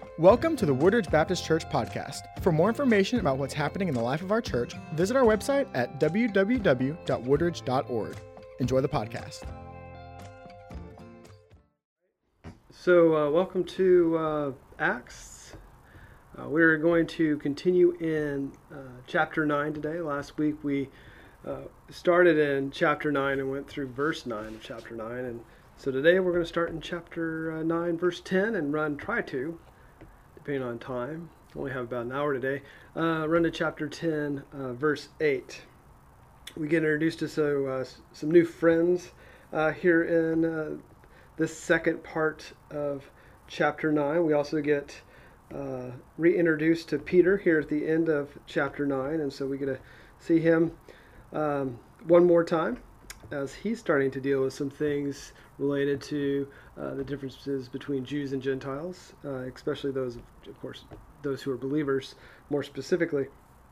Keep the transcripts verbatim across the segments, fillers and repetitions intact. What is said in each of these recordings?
Welcome to the Woodridge Baptist Church podcast. For more information about what's happening in the life of our church, visit our website at w w w dot woodridge dot org. Enjoy the podcast. So, uh, welcome to uh, Acts. Uh, we're going to continue in uh, chapter nine today. Last week we uh, started in chapter nine and went through verse nine of chapter nine. And so today we're going to start in chapter uh, nine, verse ten, and run, try to, depending on time. Only have about an hour today. Uh, run to chapter ten, uh, verse eight. We get introduced to so, uh, some new friends uh, here in uh, this second part of chapter nine. We also get uh, reintroduced to Peter here at the end of chapter nine, and so we get to see him um, one more time as he's starting to deal with some things related to uh, the differences between Jews and Gentiles, uh, especially those, of course, those who are believers more specifically.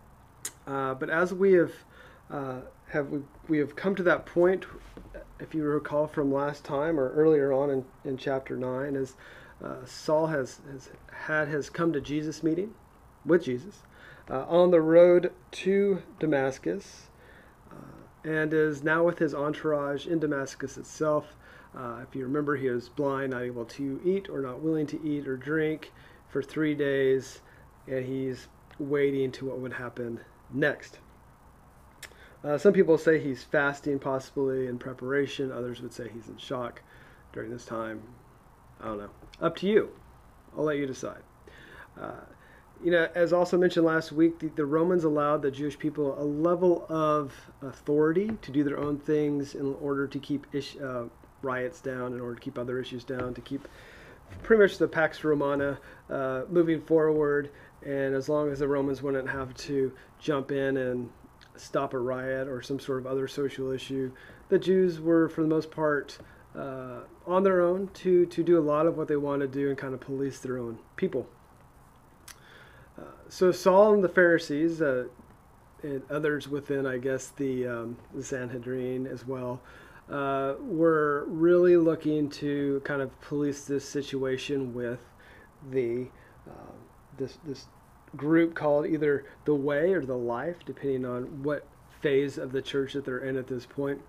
Uh, but as we have uh, have we, we have come to that point, if you recall from last time or earlier on in, in chapter nine, as uh, Saul has, has had his come to Jesus meeting with Jesus uh, on the road to Damascus, uh, and is now with his entourage in Damascus itself. Uh, if you remember, he was blind, not able to eat or not willing to eat or drink for three days, and he's waiting to what would happen next. Uh, some people say he's fasting, possibly in preparation. Others would say he's in shock during this time. I don't know. Up to you. I'll let you decide. Uh, you know, as also mentioned last week, the, the Romans allowed the Jewish people a level of authority to do their own things in order to keep ish, uh, riots down, in order to keep other issues down, to keep pretty much the Pax Romana uh, moving forward. And as long as the Romans wouldn't have to jump in and stop a riot or some sort of other social issue, the Jews were, for the most part, uh, on their own to, to do a lot of what they wanted to do and kind of police their own people. Uh, so Saul and the Pharisees, uh, and others within, I guess, the, um, the Sanhedrin as well, uh, were really looking to kind of police this situation with the uh, this this group called either the Way or the Life, depending on what phase of the church that they're in at this point.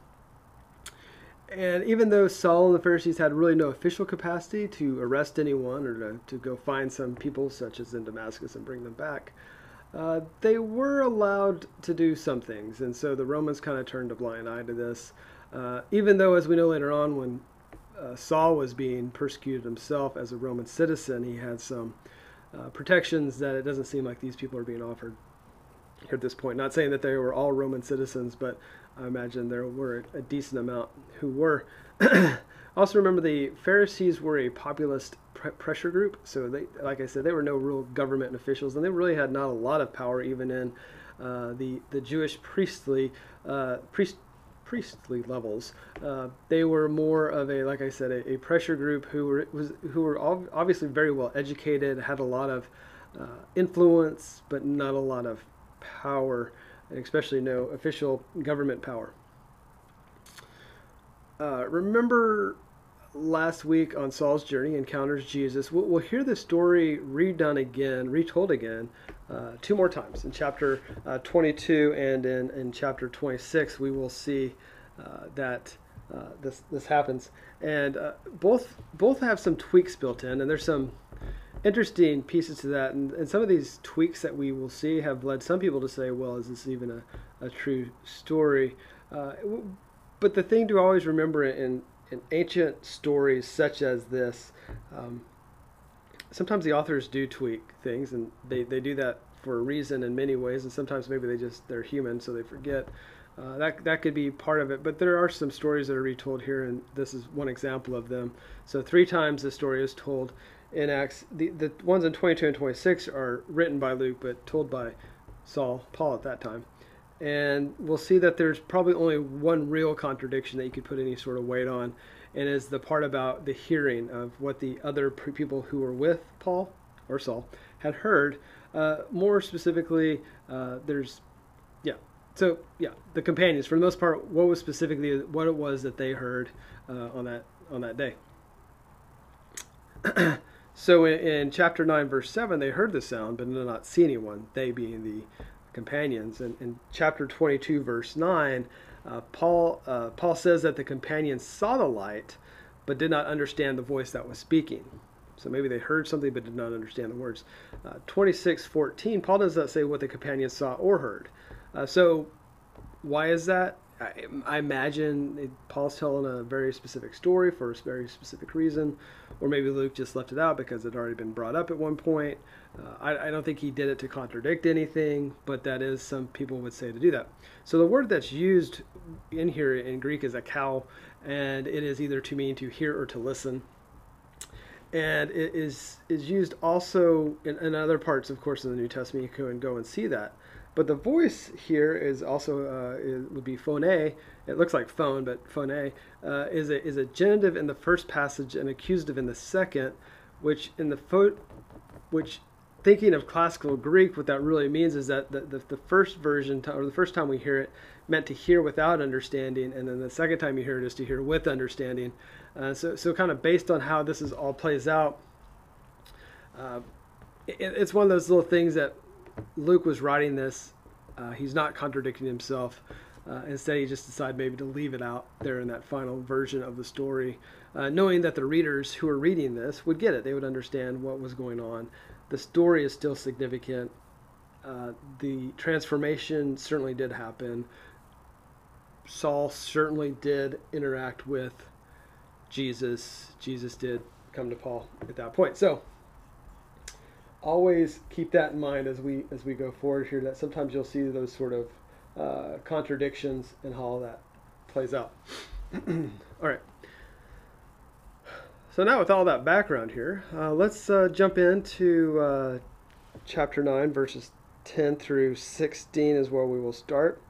And even though Saul and the Pharisees had really no official capacity to arrest anyone or to, to go find some people, such as in Damascus, and bring them back, uh, they were allowed to do some things. And so the Romans kind of turned a blind eye to this. Uh, even though, as we know later on, when uh, Saul was being persecuted himself as a Roman citizen, he had some Uh, protections that it doesn't seem like these people are being offered here at this point. Not saying that they were all Roman citizens, but I imagine there were a decent amount who were. Also remember, the Pharisees were a populist pr- pressure group, so they, like I said, they were no real government officials, and they really had not a lot of power even in uh, the the Jewish priestly uh, priest. priestly levels. Uh, they were more of a, like I said, a, a pressure group who were was who were obviously very well educated, had a lot of uh, influence, but not a lot of power, and especially no official government power. Uh, remember last week on Saul's journey, encounters Jesus. We'll, we'll hear the story redone again, retold again, uh, two more times. In chapter uh, twenty-two and in, in chapter twenty-six, we will see uh, that uh, this this happens. And uh, both both have some tweaks built in, and there's some interesting pieces to that. And, and some of these tweaks that we will see have led some people to say, well, is this even a, a true story? Uh, but the thing to always remember in In ancient stories such as this, um, sometimes the authors do tweak things, and they, they do that for a reason in many ways, and sometimes maybe they just, they're human, so they forget. Uh, that that could be part of it, but there are some stories that are retold here, and this is one example of them. So three times the story is told in Acts. The, the ones in twenty-two and twenty-six are written by Luke, but told by Saul, Paul at that time. And we'll see that there's probably only one real contradiction that you could put any sort of weight on, and is the part about the hearing of what the other people who were with Paul or Saul had heard. Uh, more specifically, uh, there's, yeah, so yeah, the companions, for the most part, what was specifically what it was that they heard uh, on that on that day. So in, in chapter nine, verse seven, they heard the sound, but did not see anyone, they being the companions. And in chapter twenty-two, verse nine, uh, Paul, uh, Paul says that the companions saw the light, but did not understand the voice that was speaking. So maybe they heard something, but did not understand the words. Uh, twenty-six fourteen, Paul does not say what the companions saw or heard. Uh, so why is that? I, I imagine it, Paul's telling a very specific story for a very specific reason, or maybe Luke just left it out because it had already been brought up at one point. Uh, I, I don't think he did it to contradict anything, but that is, some people would say, to do that. So the word that's used in here in Greek is akao, and it is either to mean to hear or to listen. And it is is used also in, in other parts, of course, in the New Testament. You can go and see that. But the voice here is also uh, is, would be phone. It looks like phone, but phone uh, is a is a genitive in the first passage and accusative in the second, which in the fo- which thinking of classical Greek, what that really means is that the, the, the first version to, or the first time we hear it meant to hear without understanding, and then the second time you hear it is to hear with understanding. Uh, so so kind of based on how this is all plays out, uh, it, it's one of those little things that Luke was writing this, uh, he's not contradicting himself. Uh, instead, he just decided maybe to leave it out there in that final version of the story, uh, knowing that the readers who are reading this would get it. They would understand what was going on. The story is still significant. Uh, the transformation certainly did happen. Saul certainly did interact with Jesus. Jesus did come to Paul at that point. So always keep that in mind as we as we go forward here, that sometimes you'll see those sort of uh, contradictions and how all that plays out. All right. So now with all that background here, uh, let's uh, jump into uh, chapter nine, verses ten through sixteen is where we will start.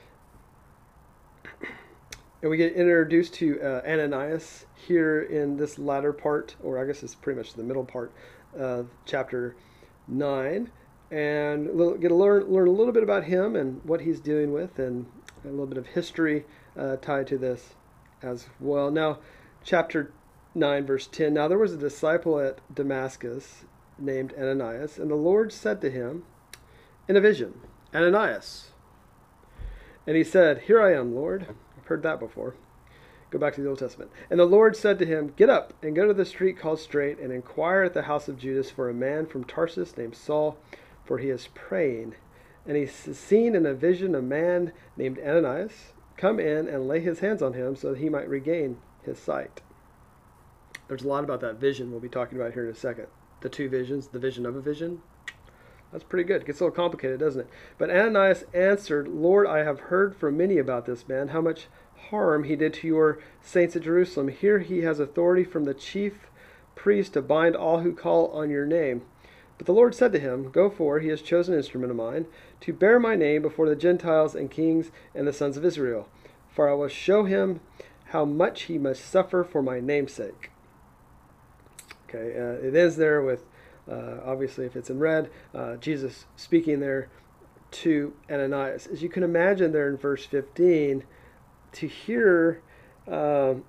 And we get introduced to uh, Ananias here in this latter part, or I guess it's pretty much the middle part of chapter nine, and get to learn learn a little bit about him and what he's dealing with, and a little bit of history uh, tied to this as well. Now, chapter nine, verse ten. Now there was a disciple at Damascus named Ananias, and the Lord said to him in a vision, Ananias. And he said, Here I am, Lord. I've heard that before. Go back to the Old Testament. And the Lord said to him, Get up and go to the street called Straight, and inquire at the house of Judas for a man from Tarsus named Saul, for he is praying. And he's seen in a vision a man named Ananias come in and lay his hands on him so that he might regain his sight. There's a lot about that vision we'll be talking about here in a second. The two visions, the vision of a vision. That's pretty good. It gets a little complicated, doesn't it? But Ananias answered, Lord, I have heard from many about this man, how much harm he did to your saints at Jerusalem. Here he has authority from the chief priest to bind all who call on your name. But the Lord said to him, Go for, he has chosen an instrument of mine, to bear my name before the Gentiles and kings and the sons of Israel. For I will show him how much he must suffer for my name's sake. Okay, uh, it ends there with, uh, obviously if it's in red, uh, Jesus speaking there to Ananias. As you can imagine there in verse fifteen, to hear um,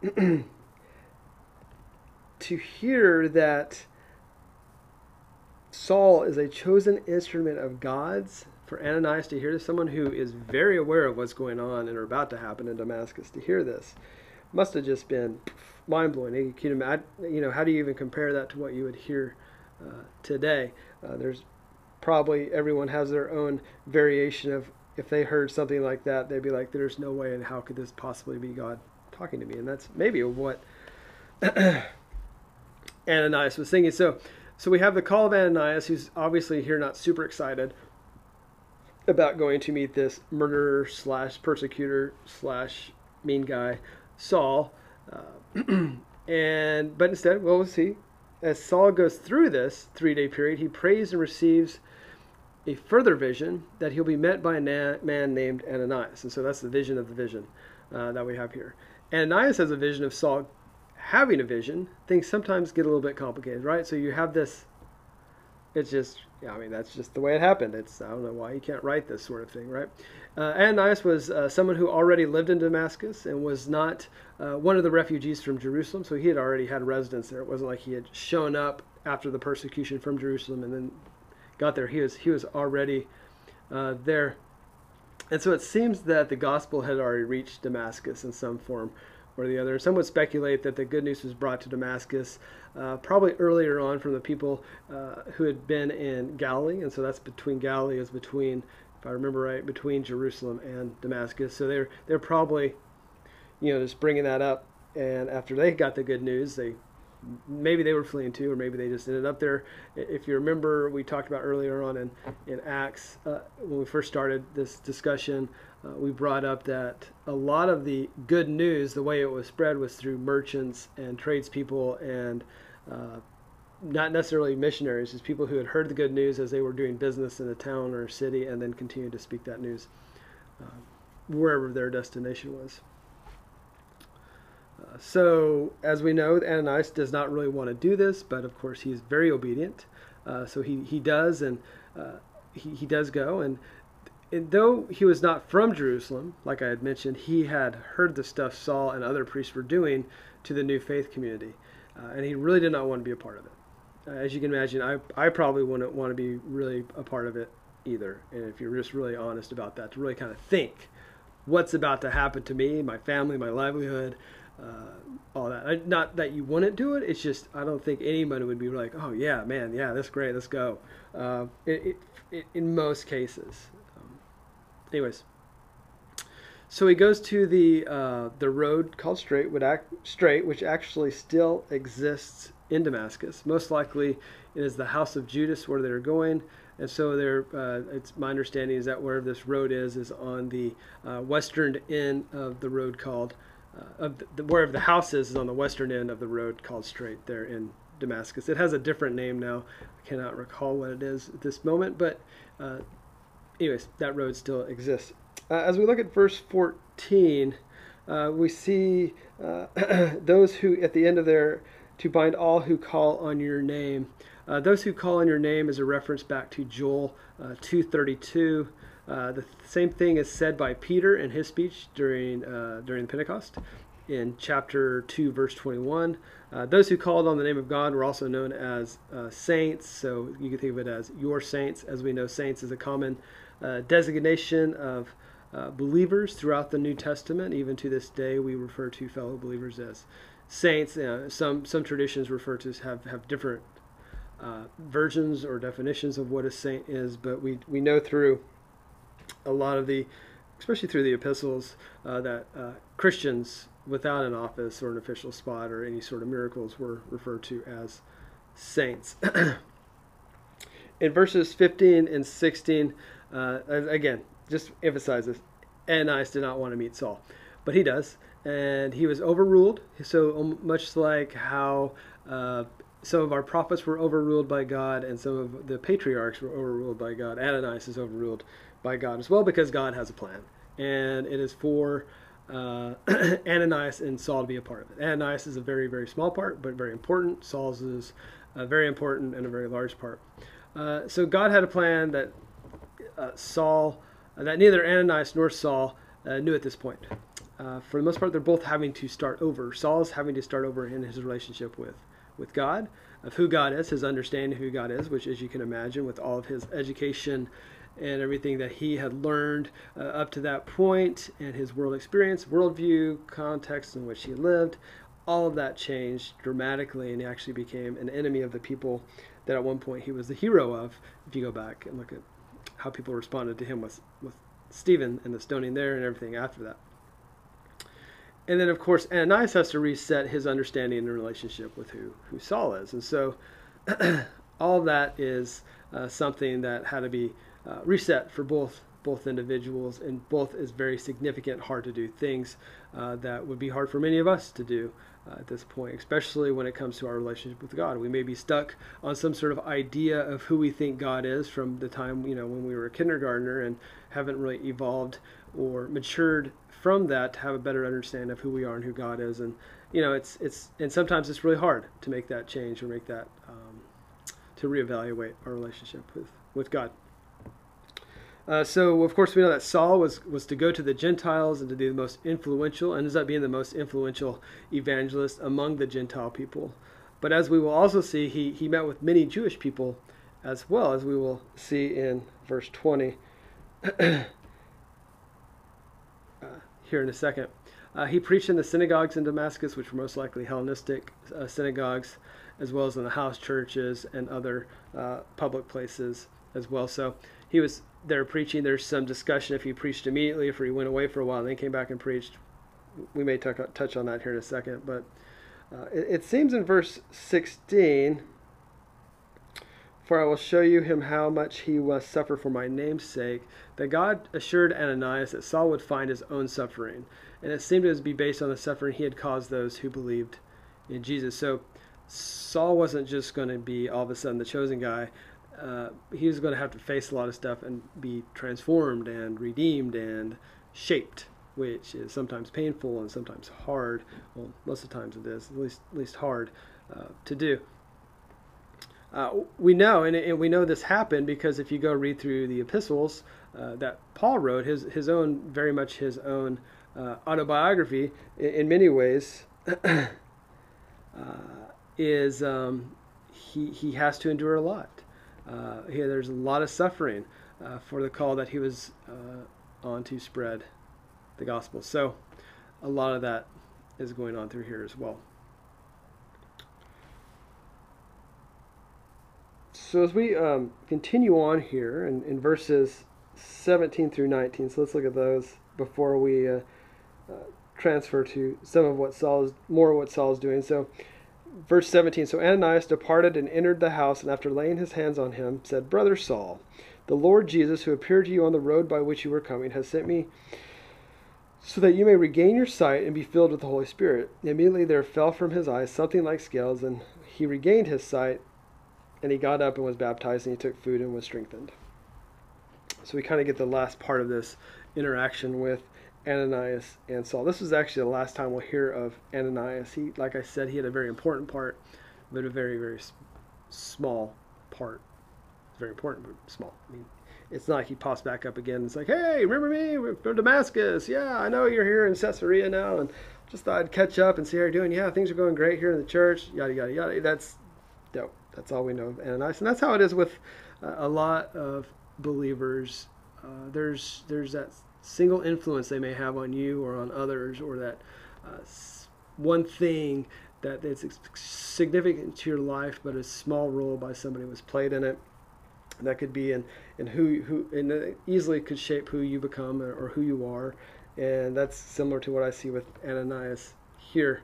to hear that Saul is a chosen instrument of God's, for Ananias to hear this, someone who is very aware of what's going on and are about to happen in Damascus, to hear this must have just been mind-blowing. You can imagine, you know, how do you even compare that to what you would hear uh, today? Uh, there's probably, everyone has their own variation of, if they heard something like that, they'd be like, there's no way, and how could this possibly be God talking to me? And that's maybe what Ananias was thinking. So, so we have the call of Ananias, who's obviously here not super excited about going to meet this murderer slash persecutor slash mean guy, Saul. Uh, and but instead, what was he? As Saul goes through this three-day period, he prays and receives a further vision that he'll be met by a na- man named Ananias. And so that's the vision of the vision uh, that we have here. Ananias has a vision of Saul having a vision. Things sometimes get a little bit complicated, right? So you have this, it's just, yeah, I mean, that's just the way it happened. It's, I don't know why you can't write this sort of thing, right? Uh, Ananias was uh, someone who already lived in Damascus and was not uh, one of the refugees from Jerusalem, so he had already had residence there. It wasn't like he had shown up after the persecution from Jerusalem, and then got there. He was he was already uh, there, and so it seems that the gospel had already reached Damascus in some form or the other. Some would speculate that the good news was brought to Damascus uh, probably earlier on from the people uh, who had been in Galilee, and so that's between Galilee is between, if I remember right, between Jerusalem and Damascus. So they're they're probably, you know, just bringing that up. And after they got the good news, they maybe they were fleeing too, or maybe they just ended up there. If you remember, we talked about earlier on in in Acts uh, when we first started this discussion. Uh, we brought up that a lot of the good news, the way it was spread, was through merchants and tradespeople and uh, not necessarily missionaries, just people who had heard the good news as they were doing business in a town or a city and then continued to speak that news uh, wherever their destination was. Uh, so, as we know, Ananias does not really want to do this, but of course he's very obedient. Uh, so he, he does, and uh, he, he does go, and And though he was not from Jerusalem, like I had mentioned, he had heard the stuff Saul and other priests were doing to the new faith community, uh, and he really did not want to be a part of it. Uh, as you can imagine, I, I probably wouldn't want to be really a part of it either, and if you're just really honest about that, to really kind of think what's about to happen to me, my family, my livelihood, uh, all that. I, not that you wouldn't do it, it's just I don't think anybody would be like, oh yeah, man, yeah, that's great, let's go, uh, it, it, it, in most cases. Anyways, so he goes to the uh, the road called Straight, which, act, Straight, which actually still exists in Damascus. Most likely, it is the house of Judas where they're going, and so they're. Uh, it's my understanding is that wherever this road is is on the uh, western end of the road called uh, of the, wherever the house is is on the western end of the road called Straight there in Damascus. It has a different name now. I cannot recall what it is at this moment, but. Uh, Anyways, that road still exists. Uh, as we look at verse fourteen, uh, we see uh, those who, at the end of there, to bind all who call on your name. Uh, those who call on your name is a reference back to Joel uh, two thirty-two. Uh, the same thing is said by Peter in his speech during uh, during Pentecost in chapter two, verse twenty-one. Uh, those who called on the name of God were also known as uh, saints, so you can think of it as your saints. As we know, saints is a common Uh, designation of uh, believers throughout the New Testament. Even to this day, we refer to fellow believers as saints. Uh, some some traditions refer to have have different uh, versions or definitions of what a saint is, but we we know through a lot of the, especially through the epistles, uh, that uh, Christians without an office or an official spot or any sort of miracles were referred to as saints. In verses fifteen and sixteen. Uh, again, just emphasize this, Ananias did not want to meet Saul, but he does, and he was overruled, so much like how uh, some of our prophets were overruled by God and some of the patriarchs were overruled by God. Ananias is overruled by God as well because God has a plan, and it is for uh, Ananias and Saul to be a part of it. Ananias is a very, very small part, but very important. Saul's is a very important and a very large part. Uh, so God had a plan that Uh, Saul, uh, that neither Ananias nor Saul uh, knew at this point. Uh, for the most part, they're both having to start over. Saul's having to start over in his relationship with, with God, of who God is, his understanding of who God is, which, as you can imagine, with all of his education and everything that he had learned uh, up to that point, and his world experience, worldview, context in which he lived, all of that changed dramatically, and he actually became an enemy of the people that at one point he was the hero of. If you go back and look at how people responded to him with, with Stephen and the stoning there and everything after that. And then, of course, Ananias has to reset his understanding and relationship with who, who Saul is. And so all that is uh, something that had to be uh, reset for both both individuals, and both is very significant, hard to do things uh, that would be hard for many of us to do uh, at this point, especially when it comes to our relationship with God. We may be stuck on some sort of idea of who we think God is from the time, you know, when we were a kindergartner, and haven't really evolved or matured from that to have a better understanding of who we are and who God is. And, you know, it's, it's, and sometimes it's really hard to make that change or make that, um, to reevaluate our relationship with, with God. Uh, so, of course, we know that Saul was, was to go to the Gentiles and to be the most influential, and ends up being the most influential evangelist among the Gentile people but as we will also see, he, he met with many Jewish people as well, as we will see in verse twenty uh, here in a second. Uh, he preached in the synagogues in Damascus, which were most likely Hellenistic uh, synagogues, as well as in the house churches and other uh, public places as well. So he was there preaching. There's some discussion if he preached immediately, if he went away for a while and then came back and preached. We may t- touch on that here in a second. But uh, it, it seems in verse sixteen, "For I will show you him how much he must suffer for my name's sake," that God assured Ananias that Saul would find his own suffering. And it seemed to be based on the suffering he had caused those who believed in Jesus. So Saul wasn't just going to be all of a sudden the chosen guy. Uh, he was going to have to face a lot of stuff and be transformed and redeemed and shaped, which is sometimes painful and sometimes hard. Well, most of the times it is, at least at least hard uh, to do. Uh, we know, and, and we know this happened because if you go read through the epistles uh, that Paul wrote, his his own, very much his own uh, autobiography, in, in many ways, uh, is um, he he has to endure a lot. Uh, here, there's a lot of suffering uh, for the call that he was uh, on to spread the gospel. So, a lot of that is going on through here as well. So as we um, continue on here in, in verses seventeen through nineteen, so let's look at those before we uh, uh, transfer to some of what Saul is, more of what Saul is doing. So verse seventeen, "So Ananias departed and entered the house, and after laying his hands on him, said, 'Brother Saul, the Lord Jesus, who appeared to you on the road by which you were coming, has sent me so that you may regain your sight and be filled with the Holy Spirit.' Immediately there fell from his eyes something like scales, and he regained his sight. And he got up and was baptized, and he took food and was strengthened." So we kind of get the last part of this interaction with Ananias and Saul. This is actually the last time we'll hear of Ananias. He, like I said, he had a very important part, but a very, very small part. It's very important, but small. I mean, it's not like he pops back up again. It's like, "Hey, remember me? We're from Damascus. Yeah, I know you're here in Caesarea now, and just thought I'd catch up and see how you're doing. Yeah, things are going great here in the church. Yada, yada, yada." That's dope. That's all we know of Ananias. And that's how it is with uh, a lot of believers. Uh, there's there's that single influence they may have on you or on others, or that uh, one thing that is significant to your life, but a small role by somebody was played in it. And that could be in, in who, who and it easily could shape who you become or, or who you are. And that's similar to what I see with Ananias here.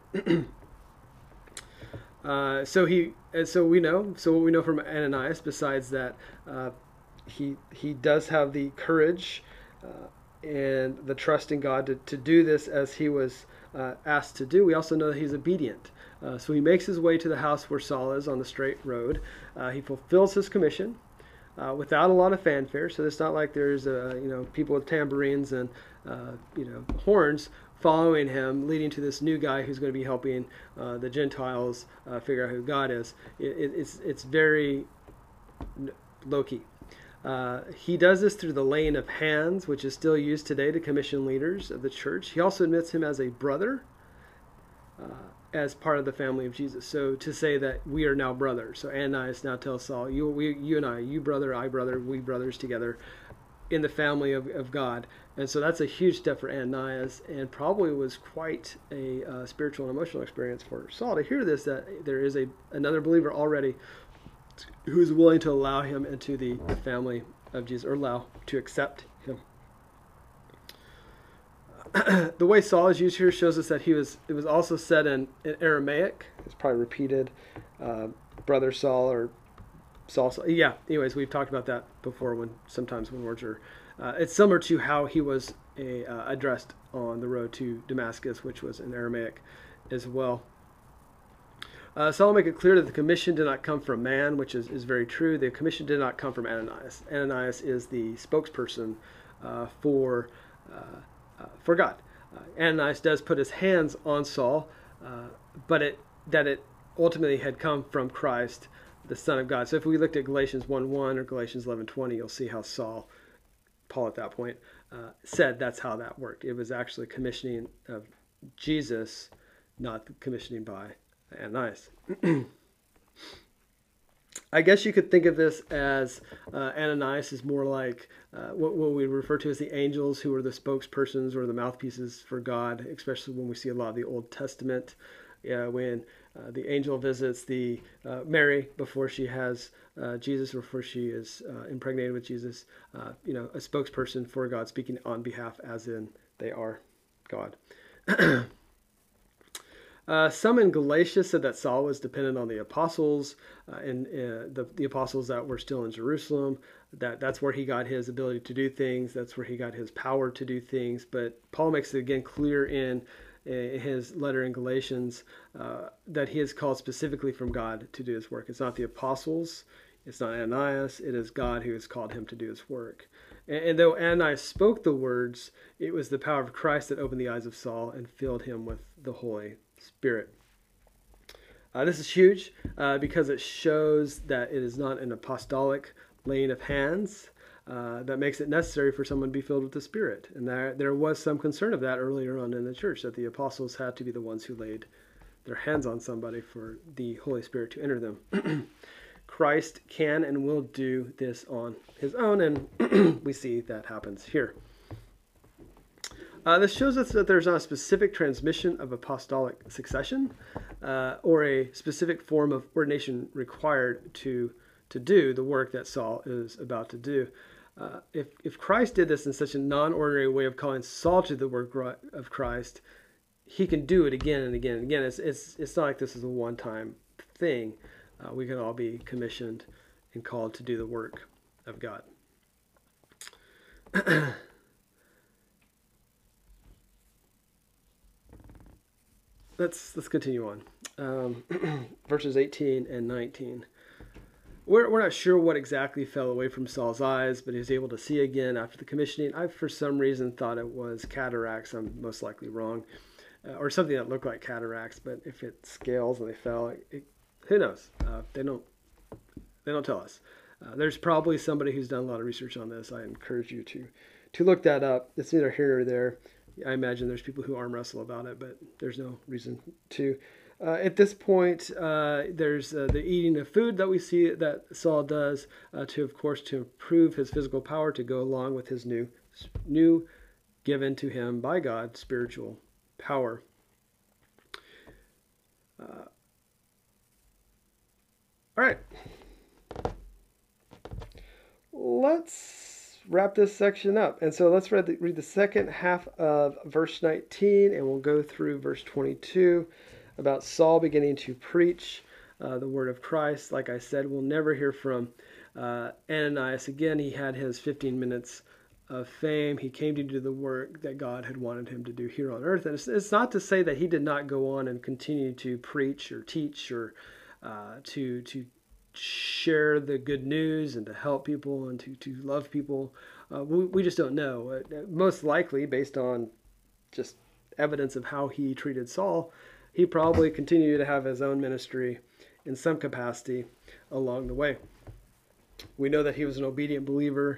Uh, so he, and so we know, so what we know from Ananias, besides that, uh, he he does have the courage uh, and the trust in God to, to do this as he was uh, asked to do. We also know that he's obedient. Uh, so he makes his way to the house where Saul is on the straight road. Uh, he fulfills his commission uh, without a lot of fanfare. So it's not like there's uh, you know people with tambourines and uh, you know horns following him, leading to this new guy who's going to be helping uh, the Gentiles uh, figure out who God is. It, it, it's it's very low-key. Uh, he does this through the laying of hands, which is still used today to commission leaders of the church. He also admits him as a brother, uh, as part of the family of Jesus. So to say that we are now brothers. So Ananias now tells Saul, you, we, you and I, you brother, I brother, we brothers together in the family of, of God. And so that's a huge step for Ananias, and probably was quite a uh, spiritual and emotional experience for Saul to hear this, that there is a another believer already who is willing to allow him into the, the family of Jesus, or allow to accept him. The way Saul is used here shows us that he was. It was also said in, in Aramaic. It's probably repeated, uh, brother Saul or Saul, Saul. Yeah. Anyways, we've talked about that before. When sometimes when words are, uh, it's similar to how he was a, uh, addressed on the road to Damascus, which was in Aramaic as well. Uh, Saul will make it clear that the commission did not come from man, which is, is very true. The commission did not come from Ananias. Ananias is the spokesperson uh, for uh, uh, for God. Uh, Ananias does put his hands on Saul, uh, but it that it ultimately had come from Christ, the Son of God. So if we looked at Galatians one one or Galatians eleven twenty, you'll see how Saul, Paul at that point, uh, said that's how that worked. It was actually commissioning of Jesus, not commissioning by Ananias. I guess you could think of this as uh, Ananias is more like uh, what, what we refer to as the angels, who are the spokespersons or the mouthpieces for God, especially when we see a lot of the Old Testament, uh, when uh, the angel visits the uh, Mary before she has uh, Jesus, or before she is uh, impregnated with Jesus. Uh, you know, a spokesperson for God, speaking on behalf, as in they are God. Uh, some in Galatia said that Saul was dependent on the apostles, uh, and uh, the, the apostles that were still in Jerusalem. That that's where he got his ability to do things. That's where he got his power to do things. But Paul makes it again clear in, in his letter in Galatians uh, that he is called specifically from God to do his work. It's not the apostles. It's not Ananias. It is God who has called him to do his work. And, and though Ananias spoke the words, it was the power of Christ that opened the eyes of Saul and filled him with the Holy Spirit. Uh, this is huge uh, because it shows that it is not an apostolic laying of hands uh, that makes it necessary for someone to be filled with the Spirit. And there, there was some concern of that earlier on in the church, that the apostles had to be the ones who laid their hands on somebody for the Holy Spirit to enter them. Christ can and will do this on his own, and we see that happens here. Uh, this shows us that there's not a specific transmission of apostolic succession uh, or a specific form of ordination required to to do the work that Saul is about to do. Uh, if, if Christ did this in such a non-ordinary way of calling Saul to the work of Christ, he can do it again and again and again. It's, it's, it's not like this is a one-time thing. Uh, we can all be commissioned and called to do the work of God. Let's let's continue on. Um, verses eighteen and nineteen. We're, we're not sure what exactly fell away from Saul's eyes, but he was able to see again after the commissioning. I, for some reason, thought it was cataracts. I'm most likely wrong. Uh, or something that looked like cataracts, but if it scales and they fell, it, it, who knows? Uh, they don't they don't tell us. Uh, there's probably somebody who's done a lot of research on this. I encourage you to, to look that up. It's neither here nor there. I imagine there's people who arm wrestle about it, but there's no reason to. Uh, at this point, uh, there's uh, the eating of food that we see that Saul does uh, to, of course, to improve his physical power to go along with his new, new given to him by God spiritual power. Uh, all right. Let's wrap this section up. And so let's read the, read the second half of verse nineteen, and we'll go through verse twenty-two about Saul beginning to preach uh, the word of Christ. Like I said, we'll never hear from uh, Ananias again. He had his fifteen minutes of fame. He came to do the work that God had wanted him to do here on earth. And it's, it's not to say that he did not go on and continue to preach or teach or uh, to to share the good news and to help people and to, to love people. Uh, we, we just don't know. Uh, most likely, based on just evidence of how he treated Saul, he probably continued to have his own ministry in some capacity along the way. We know that he was an obedient believer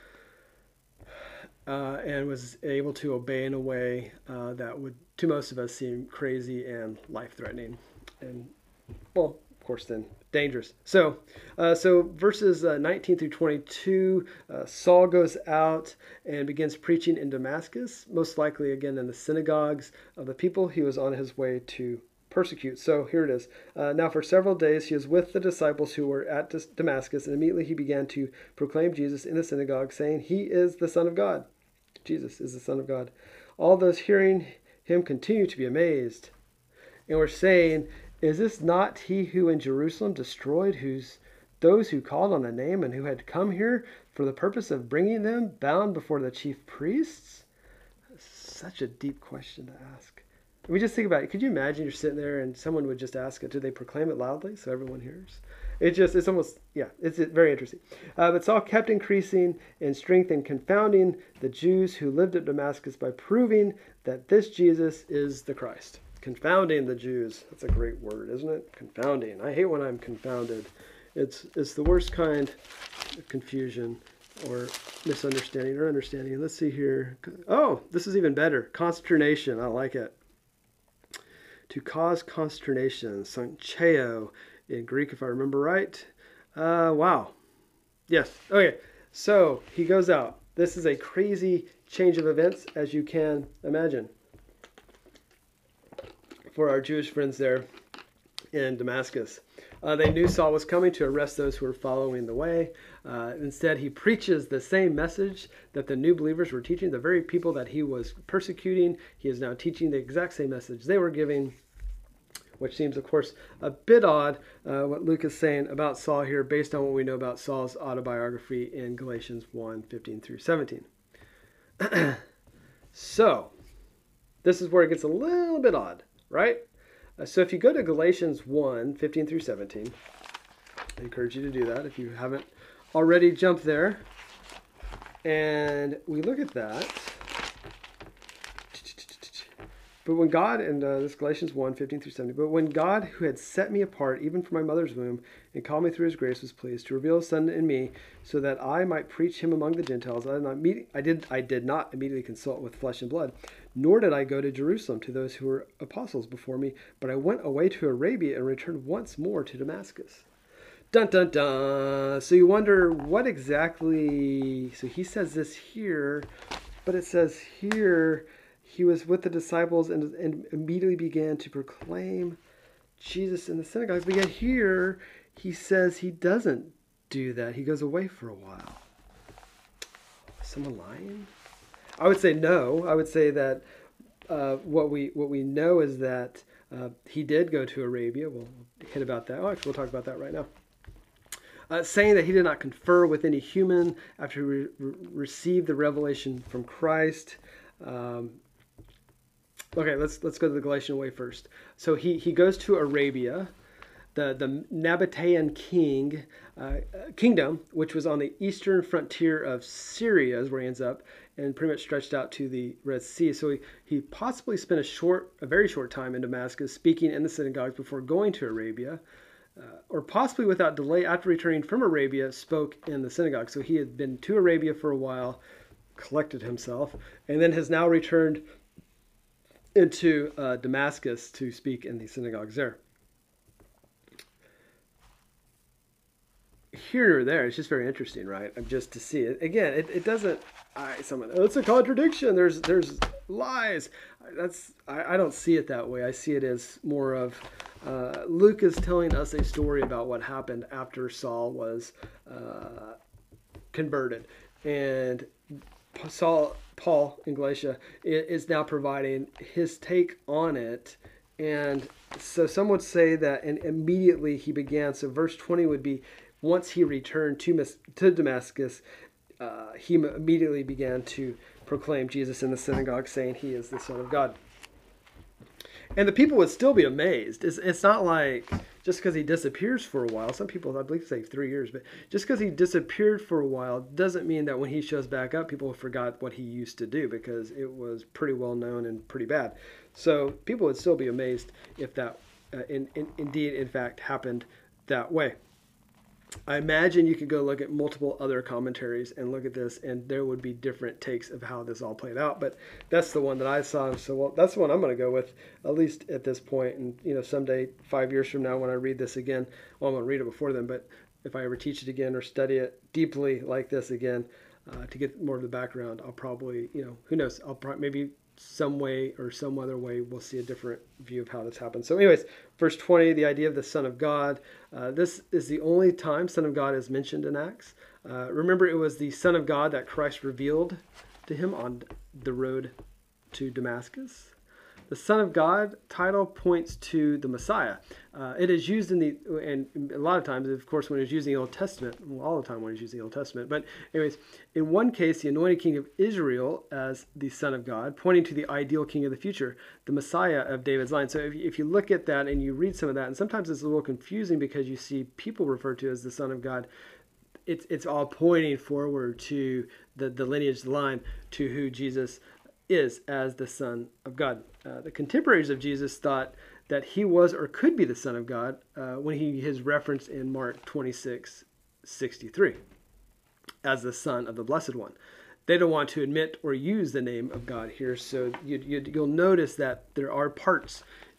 uh, and was able to obey in a way uh, that would, to most of us, seem crazy and life-threatening. And, well, of course, then dangerous. So, uh, so verses uh, nineteen through twenty-two, uh, Saul goes out and begins preaching in Damascus, most likely again in the synagogues of the people he was on his way to persecute. So here it is. Uh, now for several days he was with the disciples who were at Damascus, and immediately he began to proclaim Jesus in the synagogue, saying, "He is the Son of God." Jesus is the Son of God. All those hearing him continued to be amazed, and were saying, "Is this not he who in Jerusalem destroyed whose those who called on the name and who had come here for the purpose of bringing them bound before the chief priests?" Such a deep question to ask. We just think about it. Could you imagine you're sitting there and someone would just ask it, do they proclaim it loudly so everyone hears? It just, it's almost, yeah, it's very interesting. Uh, but Saul kept increasing in strength and confounding the Jews who lived at Damascus by proving that this Jesus is the Christ. Confounding the Jews. That's a great word, isn't it? Confounding. I hate when I'm confounded. It's it's the worst kind of confusion or misunderstanding or understanding. Let's see here. Oh, this is even better. Consternation. I like it. To cause consternation. Sancheo in Greek, if I remember right. Uh, wow. Yes. Okay. So he goes out. This is a crazy change of events, as you can imagine, for our Jewish friends there in Damascus. Uh, they knew Saul was coming to arrest those who were following the way. Uh, instead, he preaches the same message that the new believers were teaching. The very people that he was persecuting, he is now teaching the exact same message they were giving, which seems, of course, a bit odd, uh, what Luke is saying about Saul here, based on what we know about Saul's autobiography in Galatians one, fifteen through seventeen. So, this is where it gets a little bit odd, right? Uh, so if you go to Galatians one, fifteen through seventeen, I encourage you to do that if you haven't already jumped there. And we look at that. But when God, and uh, this Galatians one, fifteen through seventeen, but when God, who had set me apart even from my mother's womb, and called me through his grace, was pleased to reveal his Son in me, so that I might preach him among the Gentiles, I did not, meet, I did, I did not immediately consult with flesh and blood, nor did I go to Jerusalem to those who were apostles before me, but I went away to Arabia and returned once more to Damascus. Dun, dun, dun. So you wonder what exactly, so he says this here, but it says here, he was with the disciples and, and immediately began to proclaim Jesus in the synagogues. But yet here, he says he doesn't do that. He goes away for a while. Is someone lying? I would say no. I would say that uh, what we what we know is that uh, he did go to Arabia. We'll hit about that. Oh, actually, we'll talk about that right now. Uh, saying that he did not confer with any human after he re- re- received the revelation from Christ. Um, Okay, let's let's go to the Galatian way first. So he, he goes to Arabia, the the Nabatean king uh, kingdom, which was on the eastern frontier of Syria, is where he ends up, and pretty much stretched out to the Red Sea. So he, he possibly spent a short, a very short time in Damascus, speaking in the synagogues before going to Arabia, uh, or possibly without delay after returning from Arabia, spoke in the synagogue. So he had been to Arabia for a while, collected himself, and then has now returned into uh, Damascus to speak in the synagogues there. Here or there, it's just very interesting, right? Just to see it again. It, it doesn't. I someone. Oh, it's a contradiction. There's there's lies. That's I, I don't see it that way. I see it as more of uh, Luke is telling us a story about what happened after Saul was uh, converted, and Saul. Paul in Galatia is now providing his take on it. And so some would say that, and immediately he began. So verse twenty would be, once he returned to, to Damascus, uh, he immediately began to proclaim Jesus in the synagogue, saying he is the Son of God. And the people would still be amazed. It's, it's not like just because he disappears for a while. Some people, I believe, say three years. But just because he disappeared for a while doesn't mean that when he shows back up, people forgot what he used to do, because it was pretty well known and pretty bad. So people would still be amazed if that uh, in, in, indeed, in fact, happened that way. I imagine you could go look at multiple other commentaries and look at this, and there would be different takes of how this all played out. But that's the one that I saw. So, well, that's the one I'm going to go with, at least at this point. And, you know, someday, five years from now, when I read this again, well, I'm going to read it before then. But if I ever teach it again or study it deeply like this again, uh, to get more of the background, I'll probably, you know, who knows, I'll probably maybe some way or some other way we'll see a different view of how this happened. So anyways, verse twenty, the idea of the Son of God. Uh, this is the only time Son of God is mentioned in Acts. Uh, remember, it was the Son of God that Christ revealed to him on the road to Damascus. The Son of God title points to the Messiah. Uh, it is used in the, and a lot of times, of course, when it's used in the Old Testament, well, all the time when it's used in the Old Testament, but anyways, in one case, the anointed king of Israel as the Son of God, pointing to the ideal king of the future, the Messiah of David's line. So if, if you look at that and you read some of that, and sometimes it's a little confusing because you see people referred to as the Son of God, it's it's all pointing forward to the, the lineage line to who Jesus is as the Son of God. Uh, the contemporaries of Jesus thought that he was or could be the Son of God uh, when he is referenced in Mark twenty-six sixty-three as the Son of the Blessed One. They don't want to admit or use the name of God here, so you'd, you'd, you'll notice that there are parts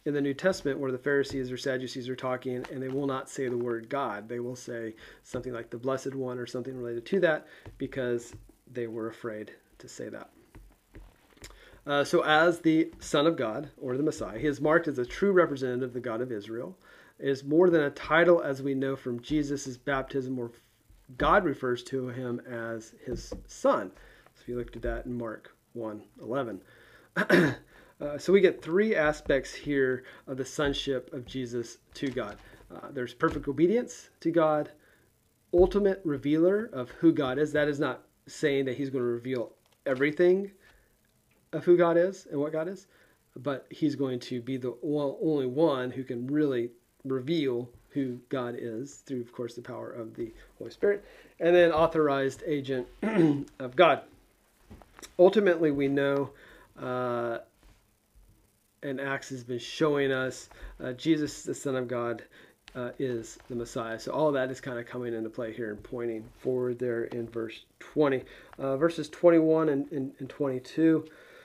in the New Testament where the Pharisees or Sadducees are talking and they will not say the word God. They will say something like the Blessed One or something related to that because they were afraid to say that. Uh, so as the Son of God, or the Messiah, he is marked as a true representative of the God of Israel. It is more than a title, as we know from Jesus' baptism, where God refers to him as his Son. So if you looked at that in Mark one eleven. uh, so we get three aspects here of the sonship of Jesus to God. Uh, there's perfect obedience to God, ultimate revealer of who God is. That is not saying that he's going to reveal everything of who God is and what God is, but he's going to be the only one who can really reveal who God is through, of course, the power of the Holy Spirit. And then authorized agent of God. Ultimately, we know, uh, and Acts has been showing us, uh, Jesus, the Son of God, uh, is the Messiah. So all of that is kind of coming into play here and pointing forward there in verse twenty. Uh, verses twenty-one and, and, and twenty-two.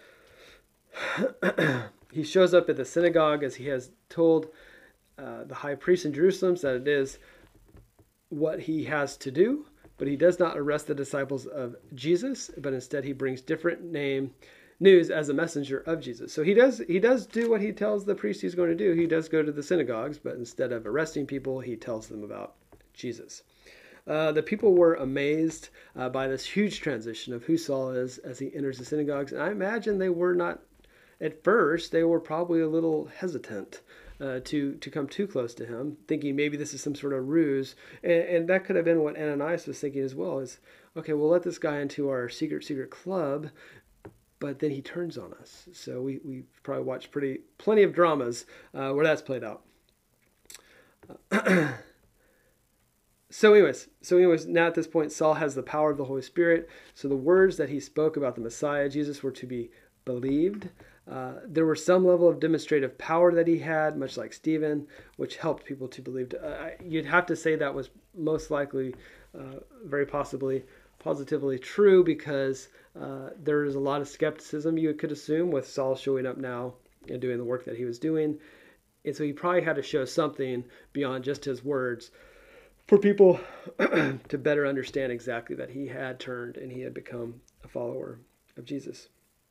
He shows up at the synagogue as he has told uh, the high priest in Jerusalem that it is what he has to do, but he does not arrest the disciples of Jesus, but instead he brings different name news as a messenger of Jesus. So he does he does do what he tells the priest he's going to do. He does go to the synagogues, but instead of arresting people, he tells them about Jesus. Uh, the people were amazed uh, by this huge transition of who Saul is as he enters the synagogues. And I imagine they were not, at first, they were probably a little hesitant uh, to, to come too close to him, thinking maybe this is some sort of ruse. And, and that could have been what Ananias was thinking as well, is, okay, we'll let this guy into our secret, secret club, but then he turns on us. So we, we probably watched pretty plenty of dramas uh, where that's played out. Uh, So anyways, so anyways, now at this point, Saul has the power of the Holy Spirit. So the words that he spoke about the Messiah, Jesus, were to be believed. Uh, there were some level of demonstrative power that he had, much like Stephen, which helped people to believe. Uh, you'd have to say that was most likely, uh, very possibly, positively true, because uh, there is a lot of skepticism, you could assume, with Saul showing up now and doing the work that he was doing. And so he probably had to show something beyond just his words for people to better understand exactly that he had turned and he had become a follower of Jesus.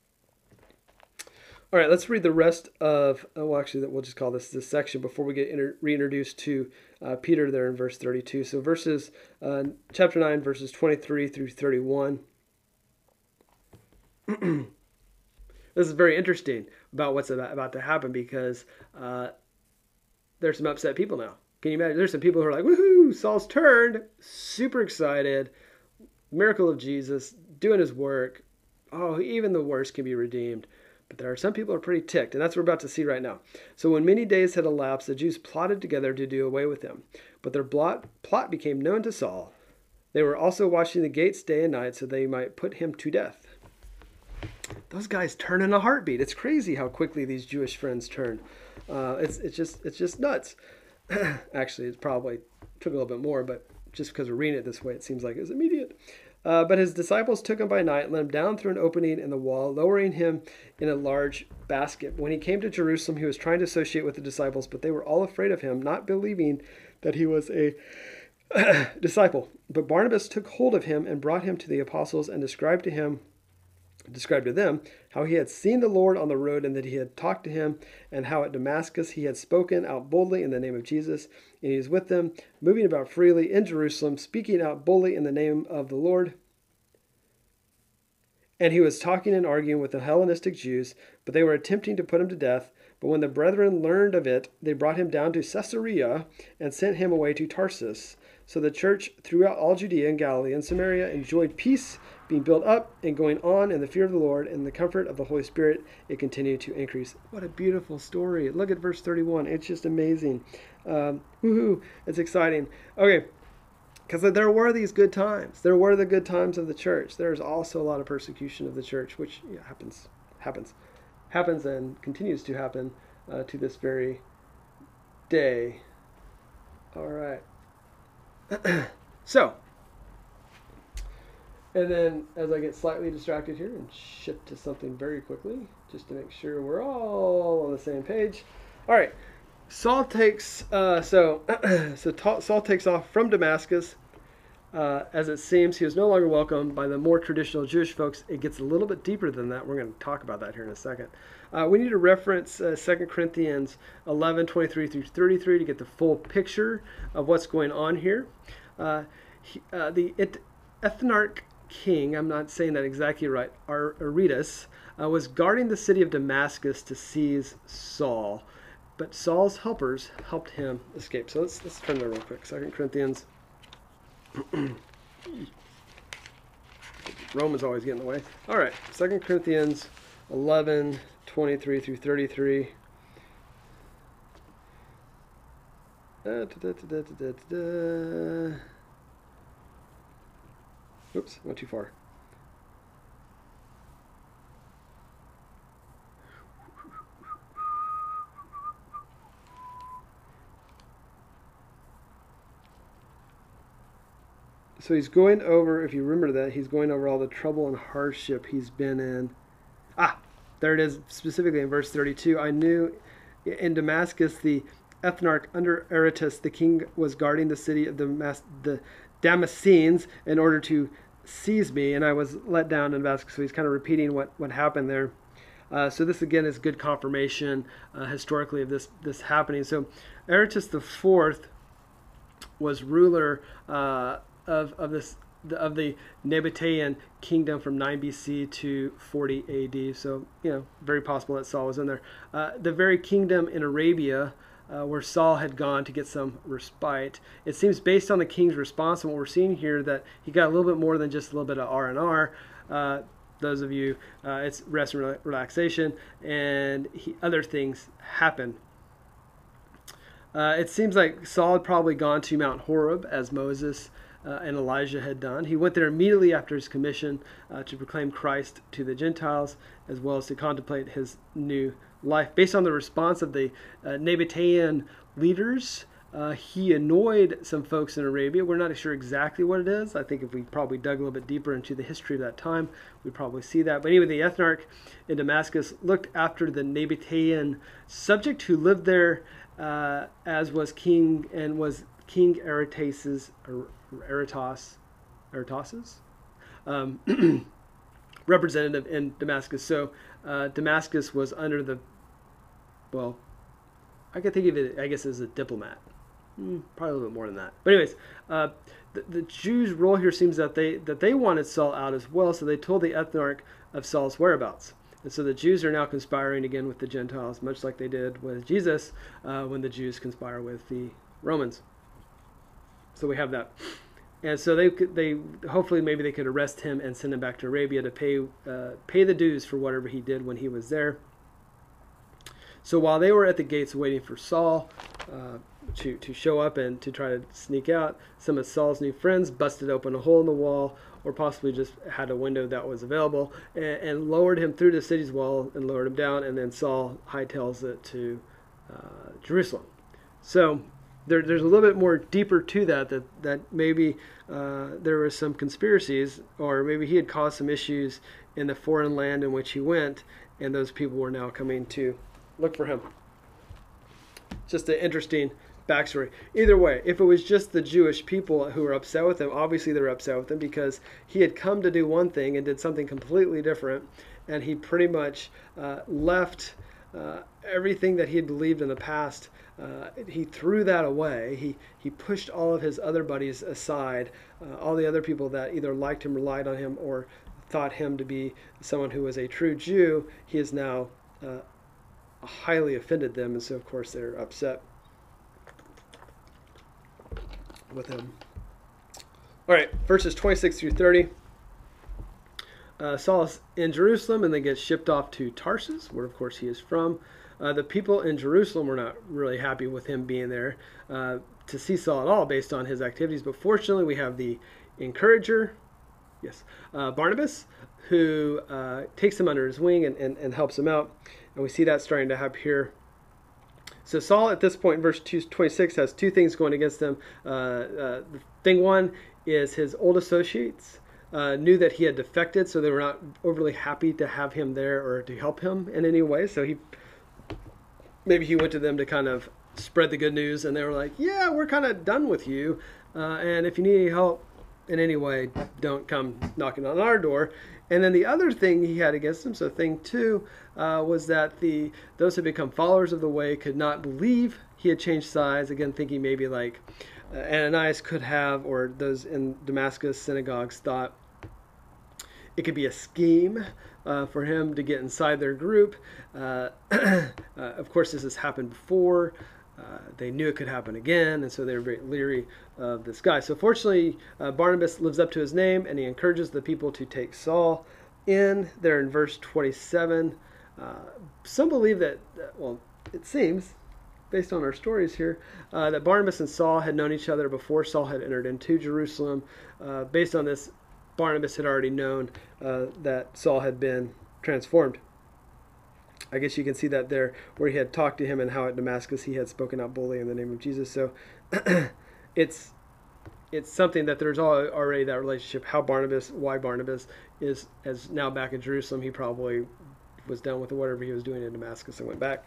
All right, let's read the rest of, oh, well, actually, we'll just call this this section before we get inter- reintroduced to uh, Peter there in verse thirty-two. So verses, uh, chapter nine, verses twenty-three through thirty-one. This is very interesting about what's about, about to happen, because uh, there's some upset people now. Can you imagine? There's some people who are like, woohoo, Saul's turned, super excited, miracle of Jesus, doing his work. Oh, even the worst can be redeemed. But there are some people who are pretty ticked, and that's what we're about to see right now. So when many days had elapsed, the Jews plotted together to do away with him. But their plot, plot became known to Saul. They were also watching the gates day and night so they might put him to death. Those guys turn in a heartbeat. It's crazy how quickly these Jewish friends turn. Uh, it's it's just it's just nuts. Actually, it probably took a little bit more, but just because we're reading it this way, it seems like it was immediate. Uh, but his disciples took him by night and let him down through an opening in the wall, lowering him in a large basket. When he came to Jerusalem, he was trying to associate with the disciples, but they were all afraid of him, not believing that he was a disciple. But Barnabas took hold of him and brought him to the apostles and described to him described to them how he had seen the Lord on the road and that he had talked to him, and how at Damascus he had spoken out boldly in the name of Jesus. And he was with them, moving about freely in Jerusalem, speaking out boldly in the name of the Lord. And he was talking and arguing with the Hellenistic Jews, but they were attempting to put him to death. But when the brethren learned of it, they brought him down to Caesarea and sent him away to Tarsus. So the church throughout all Judea and Galilee and Samaria enjoyed peace, being built up and going on in the fear of the Lord and the comfort of the Holy Spirit. It continued to increase. What a beautiful story. Look at verse thirty-one. It's just amazing. Um, woohoo. It's exciting. Okay. Because there were these good times. There were the good times of the church. There's also a lot of persecution of the church, which yeah, happens, happens, happens and continues to happen uh, to this very day. All right. So, and then as I get slightly distracted here and shift to something very quickly, just to make sure we're all on the same page. All right. Saul takes uh, so so ta- Saul takes off from Damascus. Uh, as it seems, he was no longer welcomed by the more traditional Jewish folks. It gets a little bit deeper than that. We're going to talk about that here in a second. Uh, we need to reference uh, Second Corinthians eleven, twenty-three through thirty-three to get the full picture of what's going on here. Uh, he, uh, the it, ethnarch king, I'm not saying that exactly right, Ar- Aretas, uh, was guarding the city of Damascus to seize Saul. But Saul's helpers helped him escape. So let's, let's turn there real quick. Second Corinthians. Romans always get in the way. All right, Second Corinthians eleven, twenty-three through thirty-three. Da, da, da, da, da, da, da. Oops, went too far. So he's going over, if you remember that, he's going over all the trouble and hardship he's been in. Ah, there it is, specifically in verse thirty-two. I knew in Damascus the ethnarch under Aretas, the king was guarding the city of Damas- the Damascenes in order to seize me, and I was let down in Damascus. So he's kind of repeating what, what happened there. Uh, so this again is good confirmation uh, historically of this this happening. So Aretas the fourth was ruler uh, of of this of the Nabatean kingdom from nine B C to forty A D. So you know, very possible that Saul was in there. Uh, the very kingdom in Arabia uh, where Saul had gone to get some respite. It seems based on the king's response and what we're seeing here that he got a little bit more than just a little bit of R and R. Uh, those of you, uh, it's rest and re- relaxation, and he, other things happen. Uh, it seems like Saul had probably gone to Mount Horeb as Moses uh, and Elijah had done. He went there immediately after his commission uh, to proclaim Christ to the Gentiles, as well as to contemplate his new life. Based on the response of the uh, Nabatean leaders, uh, he annoyed some folks in Arabia. We're not sure exactly what it is. I think if we probably dug a little bit deeper into the history of that time, we'd probably see that. But anyway, the ethnarch in Damascus looked after the Nabatean subject who lived there uh, as was king and was King Aretas's Aretas, Aretas's um, representative in Damascus. So uh, Damascus was under the, well, I can think of it, I guess, as a diplomat. Mm, probably a little bit more than that. But anyways, uh, the, the Jews' role here seems that they that they wanted Saul out as well, so they told the ethnarch of Saul's whereabouts. And so the Jews are now conspiring again with the Gentiles, much like they did with Jesus uh, when the Jews conspire with the Romans. So we have that. And so they could, they hopefully maybe they could arrest him and send him back to Arabia to pay uh, pay the dues for whatever he did when he was there. So while they were at the gates waiting for Saul uh, to, to show up and to try to sneak out, some of Saul's new friends busted open a hole in the wall, or possibly just had a window that was available, and, and lowered him through the city's wall and lowered him down, and then Saul hightails it to uh, Jerusalem. So there, there's a little bit more deeper to that, that, that maybe uh, there were some conspiracies, or maybe he had caused some issues in the foreign land in which he went, and those people were now coming to look for him. Just an interesting backstory. Either way, if it was just the Jewish people who were upset with him, obviously they were upset with him because he had come to do one thing and did something completely different, and he pretty much uh, left uh, everything that he had believed in the past. Uh, he threw that away. He he pushed all of his other buddies aside, uh, all the other people that either liked him, relied on him, or thought him to be someone who was a true Jew. He is now uh, highly offended them, and so of course they're upset with him. All right, verses twenty-six through thirty. Uh, Saul is in Jerusalem and then gets shipped off to Tarsus, where of course he is from. Uh, the people in Jerusalem were not really happy with him being there uh, to see Saul at all based on his activities, but fortunately we have the encourager, yes, uh, Barnabas, who uh, takes him under his wing and, and, and helps him out. And we see that starting to happen here. So Saul, at this point, in verse twenty-six, has two things going against him. Uh, uh, thing one is his old associates uh, knew that he had defected, so they were not overly happy to have him there or to help him in any way. So he maybe he went to them to kind of spread the good news, and they were like, yeah, we're kind of done with you. Uh, and if you need any help in any way, don't come knocking on our door. And then the other thing he had against him, so thing two, uh, was that the those who had become followers of the way could not believe he had changed sides. Again, thinking maybe like uh, Ananias could have, or those in Damascus synagogues thought it could be a scheme uh, for him to get inside their group. Uh, uh, of course, this has happened before. Uh, they knew it could happen again, and so they were very leery of this guy. So fortunately, uh, Barnabas lives up to his name, and he encourages the people to take Saul in. There in verse twenty-seven. Uh, some believe that, well, it seems, based on our stories here, uh, that Barnabas and Saul had known each other before Saul had entered into Jerusalem. Uh, based on this, Barnabas had already known uh, that Saul had been transformed. I guess you can see that there, where he had talked to him and how at Damascus he had spoken out boldly in the name of Jesus. So it's it's something that there's already that relationship. How Barnabas, why Barnabas is as now back in Jerusalem. He probably was done with whatever he was doing in Damascus and went back.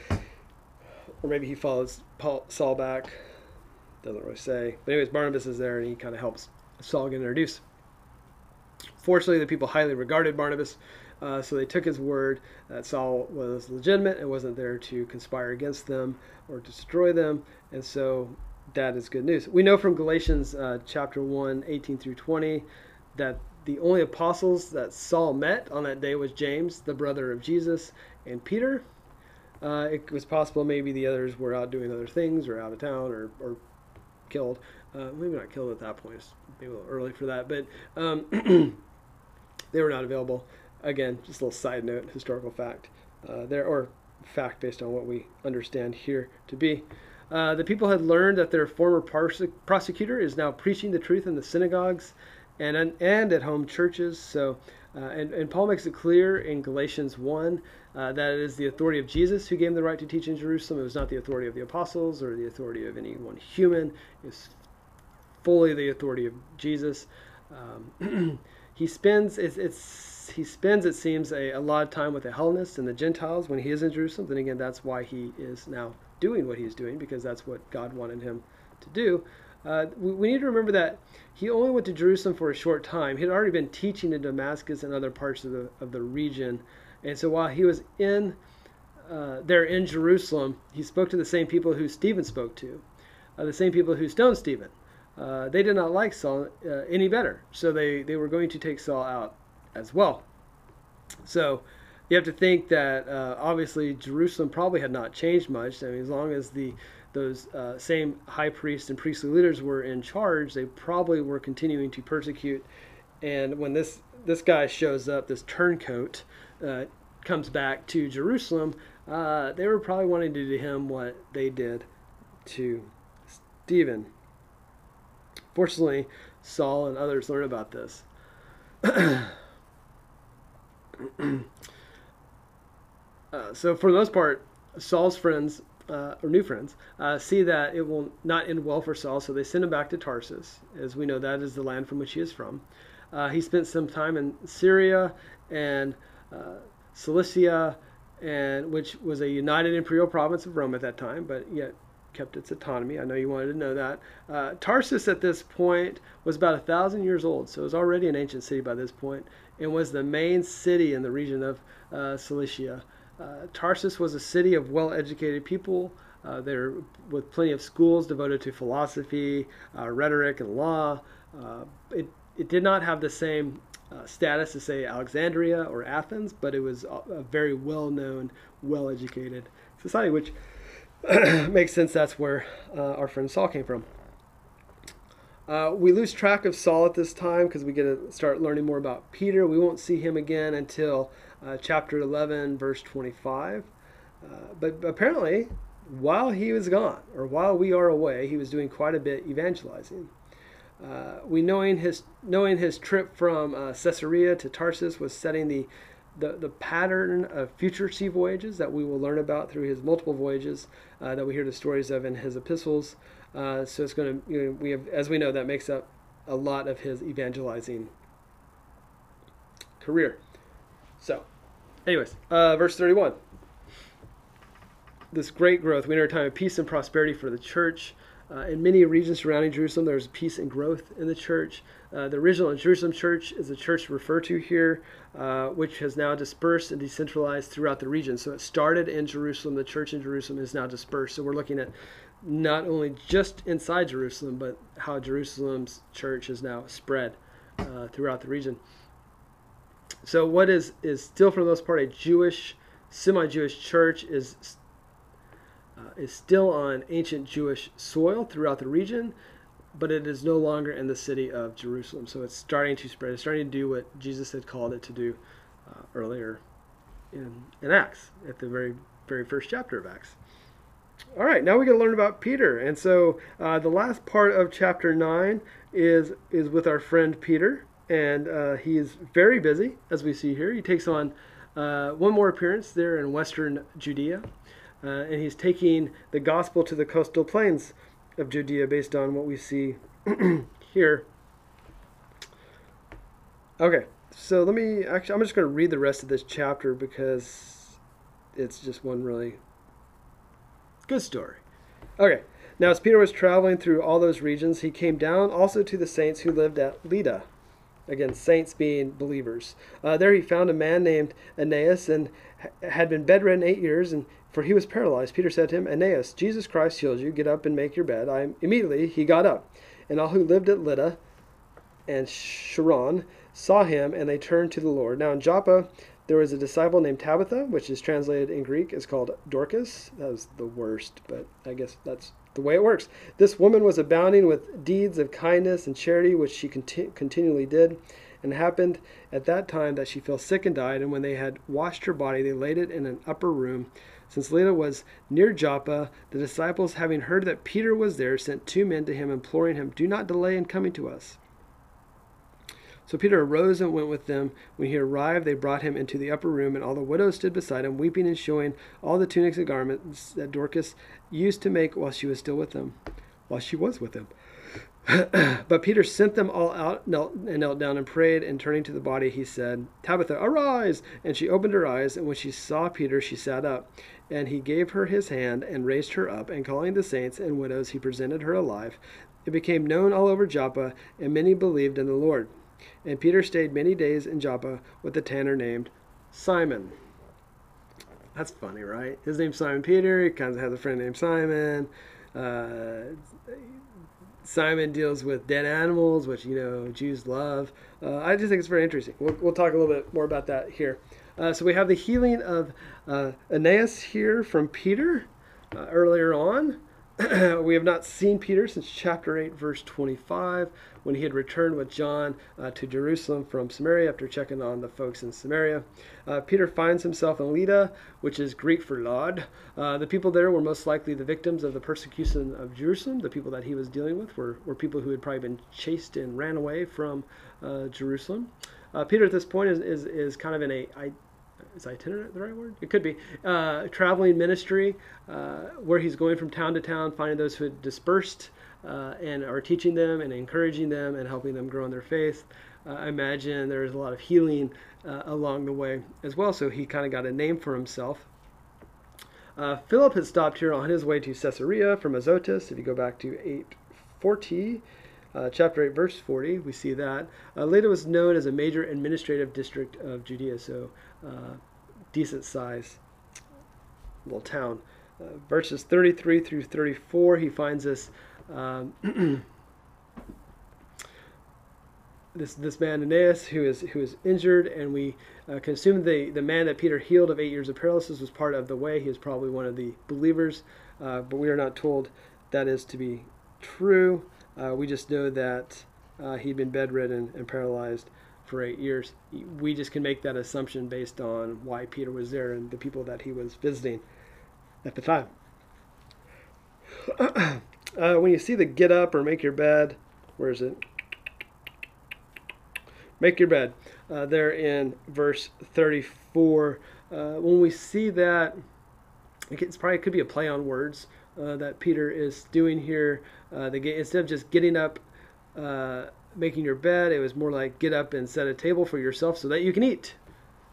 Or maybe he follows Paul, Saul back. Doesn't really say. But anyways, Barnabas is there and he kind of helps Saul get introduced. Fortunately, the people highly regarded Barnabas. Uh, so they took his word that Saul was legitimate and wasn't there to conspire against them or destroy them. And so that is good news. We know from Galatians uh, chapter one, eighteen through twenty, that the only apostles that Saul met on that day was James, the brother of Jesus, and Peter. Uh, it was possible maybe the others were out doing other things or out of town or, or killed. Uh, maybe not killed at that point. It's maybe a little early for that. But um, they were not available. Again, just a little side note, historical fact uh, there, or fact based on what we understand here to be. Uh, the people had learned that their former pars- prosecutor is now preaching the truth in the synagogues and and at home churches. So, uh, and, and Paul makes it clear in Galatians one uh, that it is the authority of Jesus who gave him the right to teach in Jerusalem. It was not the authority of the apostles or the authority of any one human. It's fully the authority of Jesus. Um, he spends it's, it's He spends, it seems, a, a lot of time with the Hellenists and the Gentiles when he is in Jerusalem. Then again, that's why he is now doing what he's doing, because that's what God wanted him to do. Uh, we, we need to remember that he only went to Jerusalem for a short time. He had already been teaching in Damascus and other parts of the of the region. And so while he was in uh, there in Jerusalem, he spoke to the same people who Stephen spoke to, uh, the same people who stoned Stephen. Uh, they did not like Saul uh, any better. So they, they were going to take Saul out as well. So you have to think that uh, obviously Jerusalem probably had not changed much. I mean, as long as the those uh, same high priests and priestly leaders were in charge, they probably were continuing to persecute. And when this this guy shows up, this turncoat uh, comes back to Jerusalem, uh, they were probably wanting to do to him what they did to Stephen. Fortunately, Saul and others learn about this. uh, so for the most part, Saul's friends, uh, or new friends, uh, see that it will not end well for Saul, so they send him back to Tarsus. As we know, that is the land from which he is from. Uh, he spent some time in Syria and uh, Cilicia, and which was a united imperial province of Rome at that time, but yet kept its autonomy. I know you wanted to know that. Uh, Tarsus at this point was about a thousand years old, so it was already an ancient city by this point, and was the main city in the region of uh, Cilicia. Uh, Tarsus was a city of well-educated people. Uh, there with plenty of schools devoted to philosophy, uh, rhetoric, and law. Uh, it it did not have the same uh, status as, say, Alexandria or Athens, but it was a, a very well-known, well-educated society, which makes sense. That's where uh, our friend Saul came from. Uh, we lose track of Saul at this time because we get to start learning more about Peter. We won't see him again until uh, chapter eleven, verse twenty-five. Uh, but apparently, while he was gone, or while we are away, he was doing quite a bit evangelizing. Uh, we knowing his knowing his trip from uh, Caesarea to Tarsus was setting the The, the pattern of future sea voyages that we will learn about through his multiple voyages uh, that we hear the stories of in his epistles. Uh, so it's going to, you know, we have, as we know, that makes up a lot of his evangelizing career. So, anyways, uh, verse thirty-one. this great growth. We enter a time of peace and prosperity for the church. Uh, in many regions surrounding Jerusalem, there's peace and growth in the church. Uh, the original Jerusalem church is the church referred to here, uh, which has now dispersed and decentralized throughout the region. So it started in Jerusalem. The church in Jerusalem is now dispersed. So we're looking at not only just inside Jerusalem, but how Jerusalem's church is now spread uh, throughout the region. So what is, is still for the most part a Jewish, semi-Jewish church is Uh, is still on ancient Jewish soil throughout the region, but it is no longer in the city of Jerusalem. So it's starting to spread. It's starting to do what Jesus had called it to do uh, earlier in, in Acts, at the very, very first chapter of Acts. All right, now we're going to learn about Peter. And so uh, the last part of chapter nine is, is with our friend Peter. And uh, he is very busy, as we see here. He takes on uh, one more appearance there in western Judea. Uh, and he's taking the gospel to the coastal plains of Judea based on what we see here. Okay, so let me, actually, I'm just going to read the rest of this chapter because it's just one really good story. Okay, now as Peter was traveling through all those regions, he came down also to the saints who lived at Lydda. Again, saints being believers. Uh, there he found a man named Aeneas and ha- had been bedridden eight years, and for he was paralyzed. Peter said to him, Aeneas, Jesus Christ heals you. Get up and make your bed. I, immediately he got up, and all who lived at Lydda and Sharon saw him, and they turned to the Lord. Now in Joppa there was a disciple named Tabitha, which is translated in Greek is called Dorcas. That was the worst, but I guess that's the way it works. This woman was abounding with deeds of kindness and charity, which she conti- continually did. And it happened at that time that she fell sick and died. And when they had washed her body, they laid it in an upper room. Since Lydda was near Joppa, the disciples, having heard that Peter was there, sent two men to him, imploring him, do not delay in coming to us. So Peter arose and went with them. When he arrived, they brought him into the upper room, and all the widows stood beside him, weeping and showing all the tunics and garments that Dorcas used to make while she was still with them, while she was with them. But Peter sent them all out knelt, and knelt down and prayed, and turning to the body, he said, Tabitha, arise! And she opened her eyes, and when she saw Peter, she sat up. And he gave her his hand and raised her up, and calling the saints and widows, he presented her alive. It became known all over Joppa, and many believed in the Lord. And Peter stayed many days in Joppa with a tanner named Simon. That's funny, right? His name's Simon Peter. He kind of has a friend named Simon. Uh, Simon deals with dead animals, which, you know, Jews love. Uh, I just think it's very interesting. We'll, we'll talk a little bit more about that here. Uh, so we have the healing of uh, Aeneas here from Peter uh, earlier on. We have not seen Peter since chapter eight, verse twenty-five, when he had returned with John uh, to Jerusalem from Samaria after checking on the folks in Samaria. Uh, Peter finds himself in Lydda, which is Greek for Lod. Uh, the people there were most likely the victims of the persecution of Jerusalem. The people that he was dealing with were, were people who had probably been chased and ran away from uh, Jerusalem. Uh, Peter at this point is, is, is kind of in a... I, Is itinerant the right word? It could be. Uh, traveling ministry, uh, where he's going from town to town, finding those who had dispersed uh, and are teaching them and encouraging them and helping them grow in their faith. Uh, I imagine there's a lot of healing uh, along the way as well, so he kind of got a name for himself. Uh, Philip had stopped here on his way to Caesarea from Azotus. If you go back to eight forty, Uh, chapter eight, verse forty, we see that. Uh, Lydda was known as a major administrative district of Judea, so uh, decent size little town. Uh, verses thirty-three through thirty-four, he finds this um, this this man Aeneas who is who is injured, and we uh, can assume the the man that Peter healed of eight years of paralysis was part of the way. He is probably one of the believers, uh, but we are not told that is to be true. Uh, we just know that uh, he'd been bedridden and paralyzed for eight years. We just can make that assumption based on why Peter was there and the people that he was visiting at the time. uh, when you see the get up or make your bed, where is it? Make your bed. Uh, there in verse thirty-four. Uh, when we see that, it's probably it could be a play on words. Uh, that Peter is doing here. Uh, the, instead of just getting up, uh, making your bed, it was more like get up and set a table for yourself so that you can eat.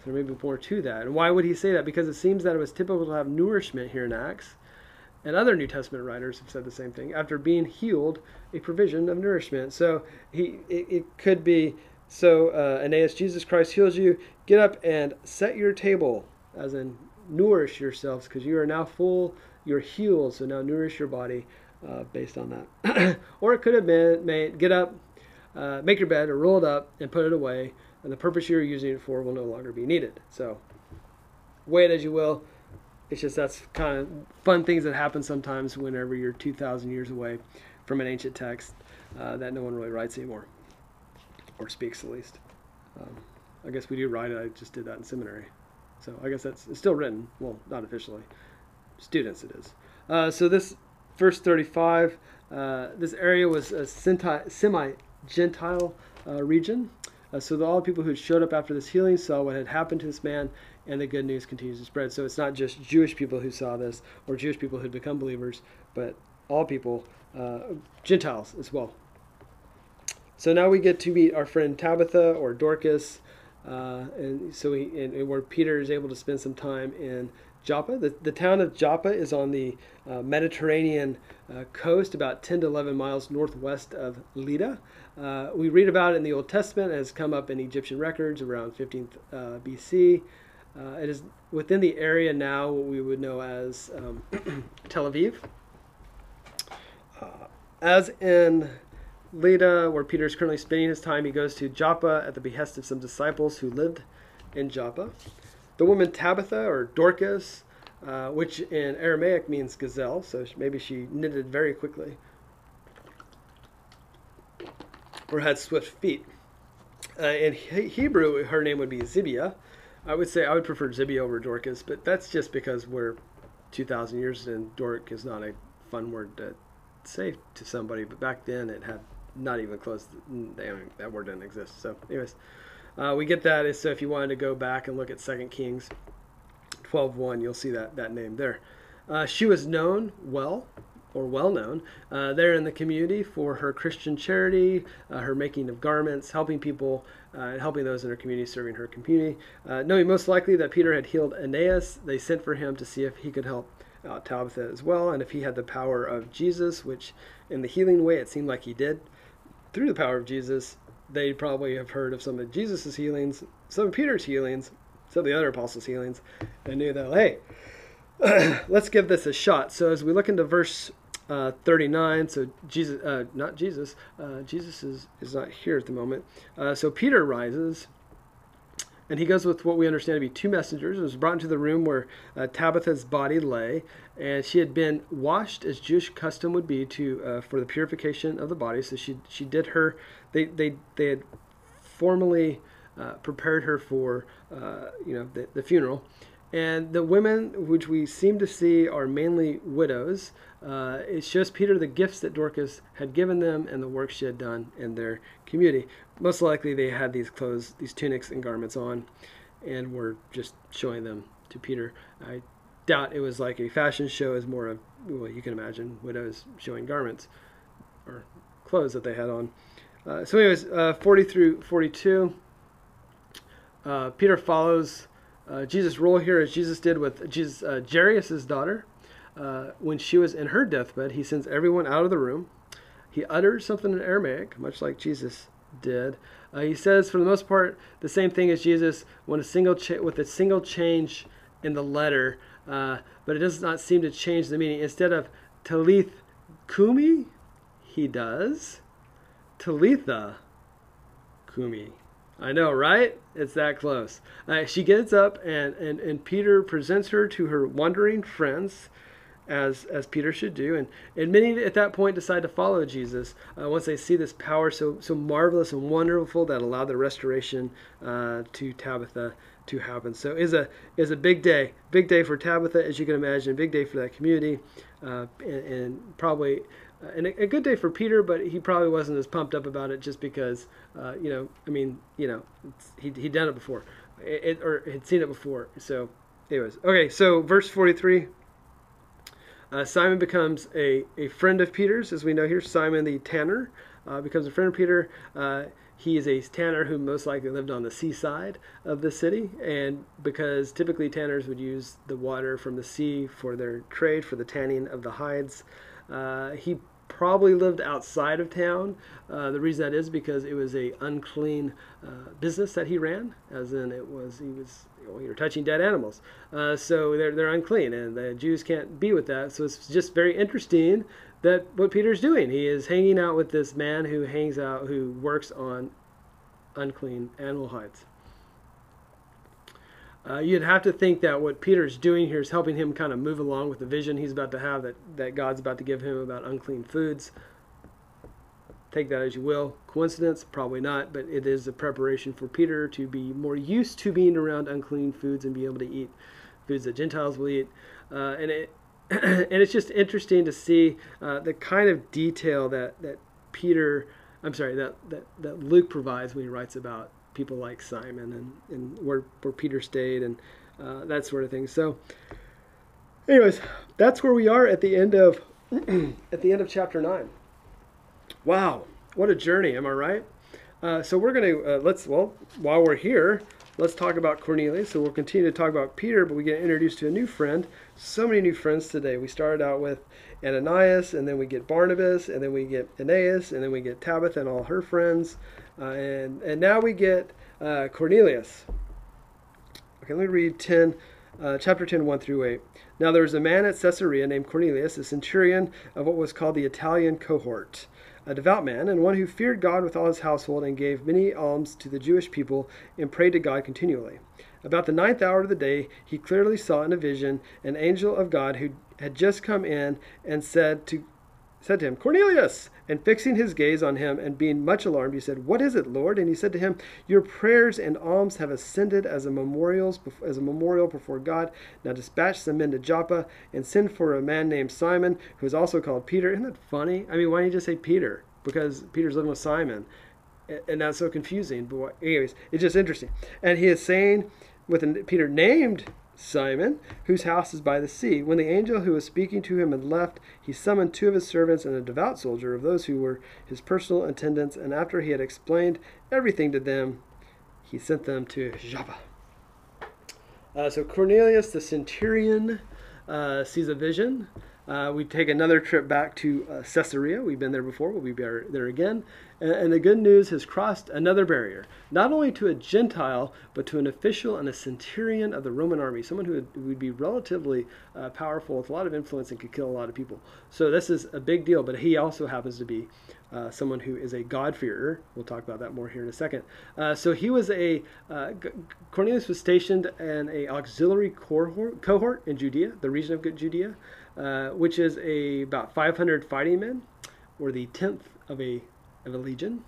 There may be more to that. And why would he say that? Because it seems that it was typical to have nourishment here in Acts, and other New Testament writers have said the same thing. After being healed, a provision of nourishment. So he, it, it could be, so uh, Aeneas, Jesus Christ heals you. Get up and set your table, as in nourish yourselves, because you are now full, you're healed, so now nourish your body uh, based on that. Or it could have been, made, get up, uh, make your bed, or roll it up, and put it away, and the purpose you're using it for will no longer be needed. So, weigh it as you will. It's just that's kind of fun things that happen sometimes whenever you're two thousand years away from an ancient text uh, that no one really writes anymore, or speaks at least. Um, I guess we do write it. I just did that in seminary. So I guess that's it's still written. Well, not officially. Students it is. Uh, so this verse thirty-five, uh, this area was a semi-Gentile uh, region. Uh, so the, all the people who showed up after this healing saw what had happened to this man, and the good news continues to spread. So it's not just Jewish people who saw this, or Jewish people who had become believers, but all people, uh, Gentiles as well. So now we get to meet our friend Tabitha, or Dorcas, uh, and so we, and, and where Peter is able to spend some time in Joppa. The, the town of Joppa is on the uh, Mediterranean uh, coast, about ten to eleven miles northwest of Lydda. Uh, we read about it in the Old Testament. It has come up in Egyptian records around fifteenth uh, B C. Uh, it is within the area now what we would know as um, Tel Aviv. Uh, as in Lydda, where Peter is currently spending his time, he goes to Joppa at the behest of some disciples who lived in Joppa. The woman Tabitha, or Dorcas, uh, which in Aramaic means gazelle, so maybe she knitted very quickly, or had swift feet. Uh, in he- Hebrew, her name would be Zibia. I would say I would prefer Zibia over Dorcas, but that's just because we're two thousand years and Dork is not a fun word to say to somebody, but back then it had not even close, that word didn't exist. So anyways, uh, we get that. So if you wanted to go back and look at Second Kings twelve one, you'll see that, that name there. Uh, she was known well, or well known, uh, there in the community for her Christian charity, uh, her making of garments, helping people, uh, and helping those in her community, serving her community. Uh, knowing most likely that Peter had healed Aeneas, they sent for him to see if he could help out Tabitha as well, and if he had the power of Jesus, which in the healing way it seemed like he did. Through the power of Jesus, they probably have heard of some of Jesus' healings, some of Peter's healings, some of the other apostles' healings, and knew that, hey, let's give this a shot. So as we look into verse uh, thirty-nine, so Jesus, uh, not Jesus, uh, Jesus is, is not here at the moment. Uh, so Peter rises, and he goes with what we understand to be two messengers. It was brought into the room where uh, Tabitha's body lay, and she had been washed as Jewish custom would be to uh, for the purification of the body. So she she did her. They they they had formally uh, prepared her for uh, you know the, the funeral. And the women, which we seem to see are mainly widows, uh, it shows Peter the gifts that Dorcas had given them and the work she had done in their community. Most likely they had these clothes, these tunics and garments on, and were just showing them to Peter. I doubt it was like a fashion show. As more of, well, you can imagine, widows showing garments or clothes that they had on. Uh, so anyways, uh, forty through forty-two, uh, Peter follows Uh, Jesus' role here, as Jesus did with Jesus, uh, Jairus' daughter, uh, when she was in her deathbed. He sends everyone out of the room. He utters something in Aramaic, much like Jesus did. Uh, he says, for the most part, the same thing as Jesus, when a single cha- with a single change in the letter, uh, but it does not seem to change the meaning. Instead of Talith Kumi, he does Talitha Kumi. I know, right? It's that close. Uh, she gets up, and, and, and Peter presents her to her wandering friends, as as Peter should do. And, and many at that point decide to follow Jesus uh, once they see this power so so marvelous and wonderful that allowed the restoration uh, to Tabitha to happen. So it's a is a big day, big day for Tabitha, as you can imagine, big day for that community, uh, and, and probably. Uh, and a, a good day for Peter, but he probably wasn't as pumped up about it just because, uh, you know, I mean, you know, it's, he, he'd done it before, it, it, or had seen it before. So, anyways, okay, so verse forty-three, uh, Simon becomes a, a friend of Peter's, as we know here, Simon the tanner. uh, becomes a friend of Peter. Uh, he is a tanner who most likely lived on the seaside of the city, and because typically tanners would use the water from the sea for their trade, for the tanning of the hides, uh, he probably lived outside of town. Uh, the reason that is because it was a unclean uh, business that he ran, as in it was he was you know, you're touching dead animals, uh, so they're they're unclean, and the Jews can't be with that. So it's just very interesting that what Peter's doing. He is hanging out with this man who hangs out, who works on unclean animal hides. Uh, you'd have to think that what Peter's doing here is helping him kind of move along with the vision he's about to have, that, that God's about to give him about unclean foods. Take that as you will. Coincidence? Probably not, but it is a preparation for Peter to be more used to being around unclean foods and be able to eat foods that Gentiles will eat. Uh, and it and it's just interesting to see uh, the kind of detail that, that Peter, I'm sorry, that, that, that Luke provides when he writes about people like Simon and, and where, where Peter stayed and uh, that sort of thing. So anyways, that's where we are at the end of at the end of chapter nine. Wow, what a journey, am I right? Uh, so we're going to, uh, let's, well, while we're here, let's talk about Cornelius. So we'll continue to talk about Peter, but we get introduced to a new friend. So many new friends today. We started out with Ananias, and then we get Barnabas, and then we get Aeneas, and then we get Tabitha and all her friends. Uh, and, and now we get uh, Cornelius. Okay, let me read ten, uh, chapter ten, one through eight. Now there was a man at Caesarea named Cornelius, a centurion of what was called the Italian cohort, a devout man, and one who feared God with all his household, and gave many alms to the Jewish people, and prayed to God continually. About the ninth hour of the day, he clearly saw in a vision an angel of God who had just come in, and said to said to him, Cornelius! And fixing his gaze on him, and being much alarmed, he said, What is it, Lord? And he said to him, Your prayers and alms have ascended as a memorials as a memorial before God. Now dispatch some men to Joppa, and send for a man named Simon, who is also called Peter. Isn't that funny? I mean, why don't you just say Peter? Because Peter's living with Simon. And that's so confusing. But anyways, it's just interesting. And he is saying, with an, Peter named Simon, whose house is by the sea. When the angel who was speaking to him had left, he summoned two of his servants and a devout soldier of those who were his personal attendants, and after he had explained everything to them, he sent them to Joppa. Uh, so Cornelius, the centurion, uh, sees a vision. Uh, we take another trip back to uh, Caesarea. We've been there before. We'll be there again. And, and the good news has crossed another barrier, not only to a Gentile, but to an official and a centurion of the Roman army, someone who would, who would be relatively uh, powerful with a lot of influence and could kill a lot of people. So this is a big deal, but he also happens to be uh, someone who is a God-fearer. We'll talk about that more here in a second. Uh, so he was a, uh, Cornelius was stationed in a auxiliary cohort, cohort in Judea, the region of Judea, Uh, which is a about five hundred fighting men, or the tenth of a of a legion.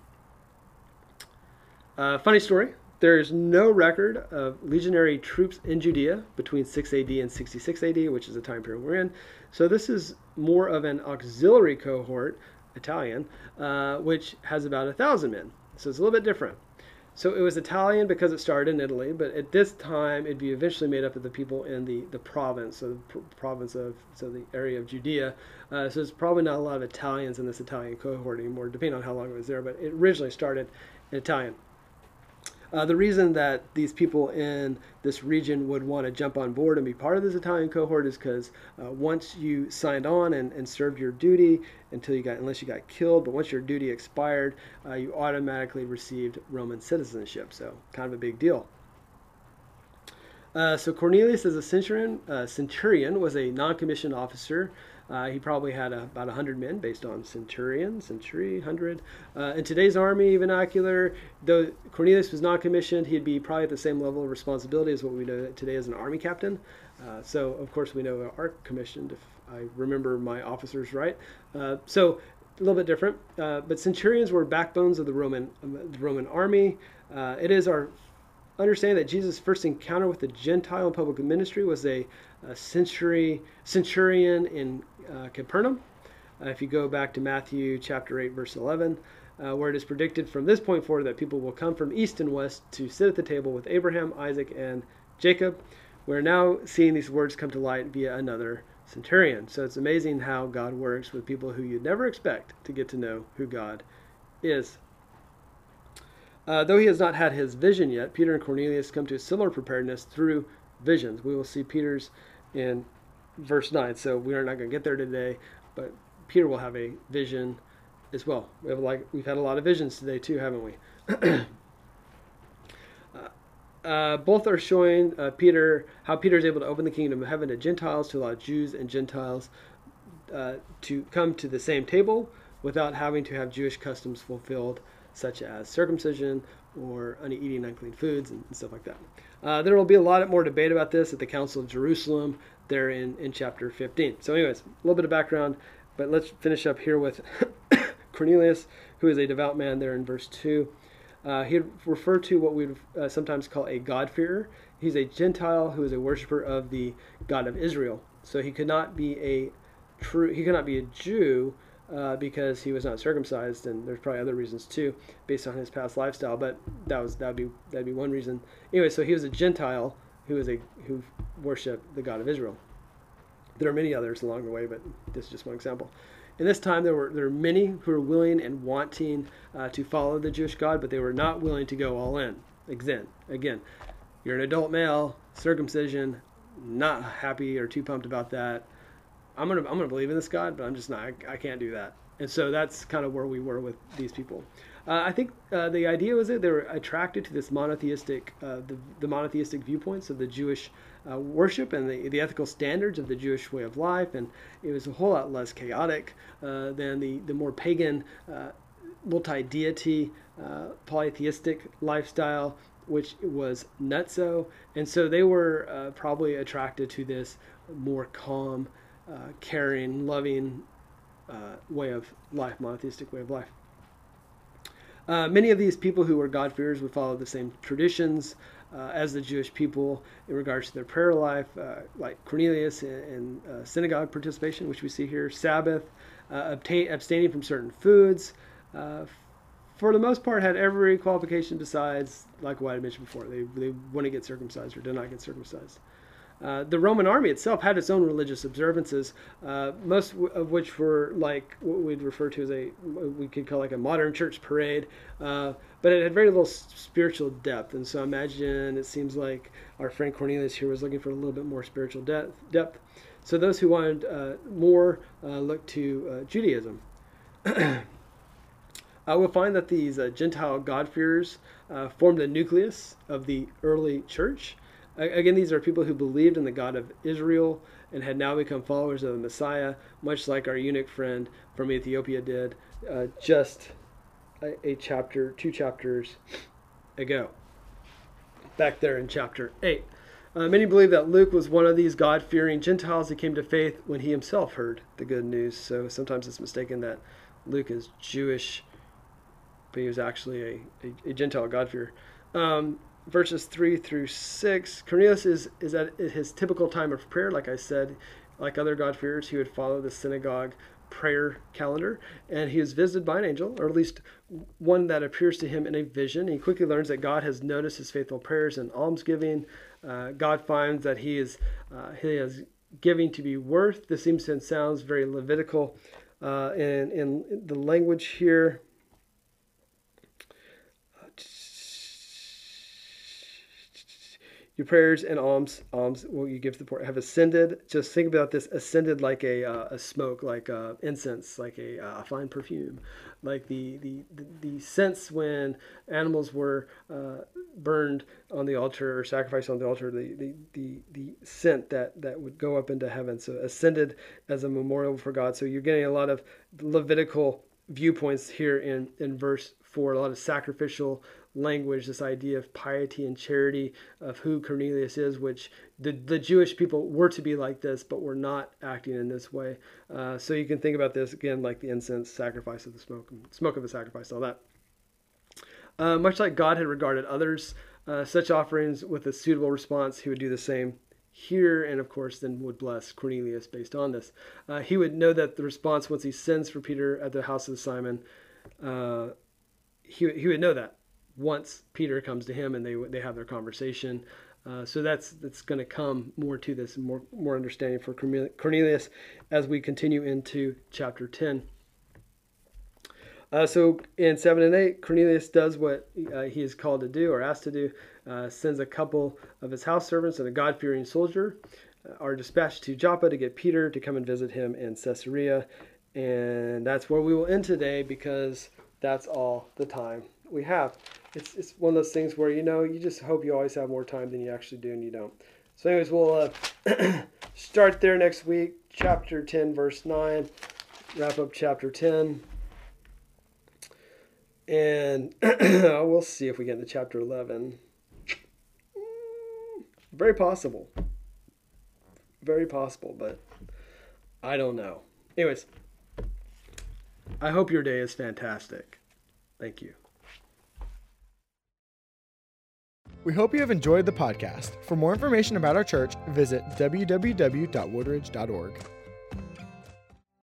Uh, funny story: there is no record of legionary troops in Judea between six A D and sixty-six A D, which is the time period we're in. So this is more of an auxiliary cohort, Italian, uh, which has about a thousand men. So it's a little bit different. So it was Italian because it started in Italy, but at this time it'd be eventually made up of the people in the, the province, so the pr- province of, so the area of Judea. Uh, so there's probably not a lot of Italians in this Italian cohort anymore, depending on how long it was there, but it originally started in Italian. Uh, the reason that these people in this region would want to jump on board and be part of this Italian cohort is because uh, once you signed on and, and served your duty until you got, unless you got killed, but once your duty expired, uh, you automatically received Roman citizenship. So kind of a big deal. Uh, so Cornelius, as a centurion, uh, centurion, was a non-commissioned officer. Uh, he probably had a, about one hundred men based on centurion, century, one hundred. Uh, in today's army vernacular, though Cornelius was non-commissioned, he'd be probably at the same level of responsibility as what we know today as an army captain. Uh, so, of course, we know are commissioned, if I remember my officers right. Uh, so, a little bit different. Uh, but centurions were backbones of the Roman, um, the Roman army. Uh, it is our understanding that Jesus' first encounter with the Gentile in public ministry was a, a century, centurion in uh, Capernaum. Uh, if you go back to Matthew chapter eight, verse eleven, uh, where it is predicted from this point forward that people will come from east and west to sit at the table with Abraham, Isaac, and Jacob. We're now seeing these words come to light via another centurion. So it's amazing how God works with people who you'd never expect to get to know who God is. Uh, though he has not had his vision yet, Peter and Cornelius come to a similar preparedness through visions. We will see Peter's in verse nine, so we are not going to get there today, but Peter will have a vision as well. We have like we've had a lot of visions today too, haven't we? uh, uh, both are showing uh, Peter how Peter is able to open the kingdom of heaven to Gentiles, to allow Jews and Gentiles uh, to come to the same table without having to have Jewish customs fulfilled, such as circumcision or eating unclean foods and stuff like that. Uh, there will be a lot more debate about this at the Council of Jerusalem there in, in chapter fifteen. So anyways, a little bit of background, but let's finish up here with Cornelius, who is a devout man there in verse two. Uh, he referred to what we would uh, sometimes call a God-fearer. He's a Gentile who is a worshiper of the God of Israel. So he could not be a true, he could not be a Jew uh, because he was not circumcised, and there's probably other reasons too, based on his past lifestyle. But that was that'd be that'd be one reason. Anyway, so he was a Gentile who was a who worshipped the God of Israel. There are many others along the way, but this is just one example. In this time, there were there were many who were willing and wanting uh, to follow the Jewish God, but they were not willing to go all in. Again, again, you're an adult male, circumcision, not happy or too pumped about that. I'm gonna I'm gonna believe in this God, but I'm just not. I, I can't do that. And so that's kind of where we were with these people. Uh, I think uh, the idea was that they were attracted to this monotheistic, uh, the, the monotheistic viewpoints of the Jewish uh, worship and the, the ethical standards of the Jewish way of life, and it was a whole lot less chaotic uh, than the, the more pagan, uh, multi-deity, uh, polytheistic lifestyle, which was nutso. And so they were uh, probably attracted to this more calm, uh, caring, loving uh, way of life, monotheistic way of life. Uh, many of these people who were God-fearers would follow the same traditions uh, as the Jewish people in regards to their prayer life, uh, like Cornelius in uh, synagogue participation, which we see here, Sabbath, uh, obtain, abstaining from certain foods. Uh, for the most part, had every qualification besides, like what I mentioned before, they, they wouldn't get circumcised or did not get circumcised. Uh, the Roman army itself had its own religious observances, uh, most w- of which were like what we'd refer to as a, we could call like a modern church parade, uh, but it had very little spiritual depth. And so imagine it seems like our friend Cornelius here was looking for a little bit more spiritual depth. depth. So those who wanted uh, more uh, looked to uh, Judaism. uh, we'll find that these uh, Gentile God-fearers uh, formed the nucleus of the early church. Again, these are people who believed in the God of Israel and had now become followers of the Messiah, much like our eunuch friend from Ethiopia did uh, just a, a chapter, two chapters ago, back there in chapter eight. Uh, many believe that Luke was one of these God-fearing Gentiles who came to faith when he himself heard the good news. So sometimes it's mistaken that Luke is Jewish, but he was actually a, a, a Gentile God-fearer. Um, Verses three through six, Cornelius is, is at his typical time of prayer. Like I said, like other God-fearers, he would follow the synagogue prayer calendar. And he is visited by an angel, or at least one that appears to him in a vision. He quickly learns that God has noticed his faithful prayers and almsgiving. Uh, God finds that he is uh, he is giving to be worth. This seems and sounds very Levitical uh, in, in the language here. Your prayers and alms, alms, will you give to the poor, have ascended. Just think about this, ascended like a uh, a smoke, like uh, incense, like a uh, fine perfume, like the the the, the sense when animals were uh, burned on the altar or sacrificed on the altar, the the the, the scent that, that would go up into heaven. So ascended as a memorial for God. So you're getting a lot of Levitical viewpoints here in in verse four, a lot of sacrificial language, this idea of piety and charity of who Cornelius is, which the, the Jewish people were to be like this, but were not acting in this way. Uh, so you can think about this again, like the incense, sacrifice of the smoke, smoke of the sacrifice, all that. Uh, much like God had regarded others, uh, such offerings with a suitable response, he would do the same here, and of course then would bless Cornelius based on this. Uh, he would know that the response once he sends for Peter at the house of Simon, uh, he, he would know that once Peter comes to him and they they have their conversation. Uh, so that's that's going to come more to this, more more understanding for Cornelius as we continue into chapter ten. Uh, so in seven and eight, Cornelius does what uh, he is called to do or asked to do, uh, sends a couple of his house servants and a God-fearing soldier uh, are dispatched to Joppa to get Peter to come and visit him in Caesarea. And that's where we will end today because that's all the time we have. It's it's one of those things where, you know, you just hope you always have more time than you actually do and you don't. So anyways, we'll uh, start there next week, chapter ten, verse nine, wrap up chapter ten. And we'll see if we get into chapter eleven. Very possible. Very possible, but I don't know. Anyways, I hope your day is fantastic. Thank you. We hope you have enjoyed the podcast. For more information about our church, visit w w w dot woodridge dot org.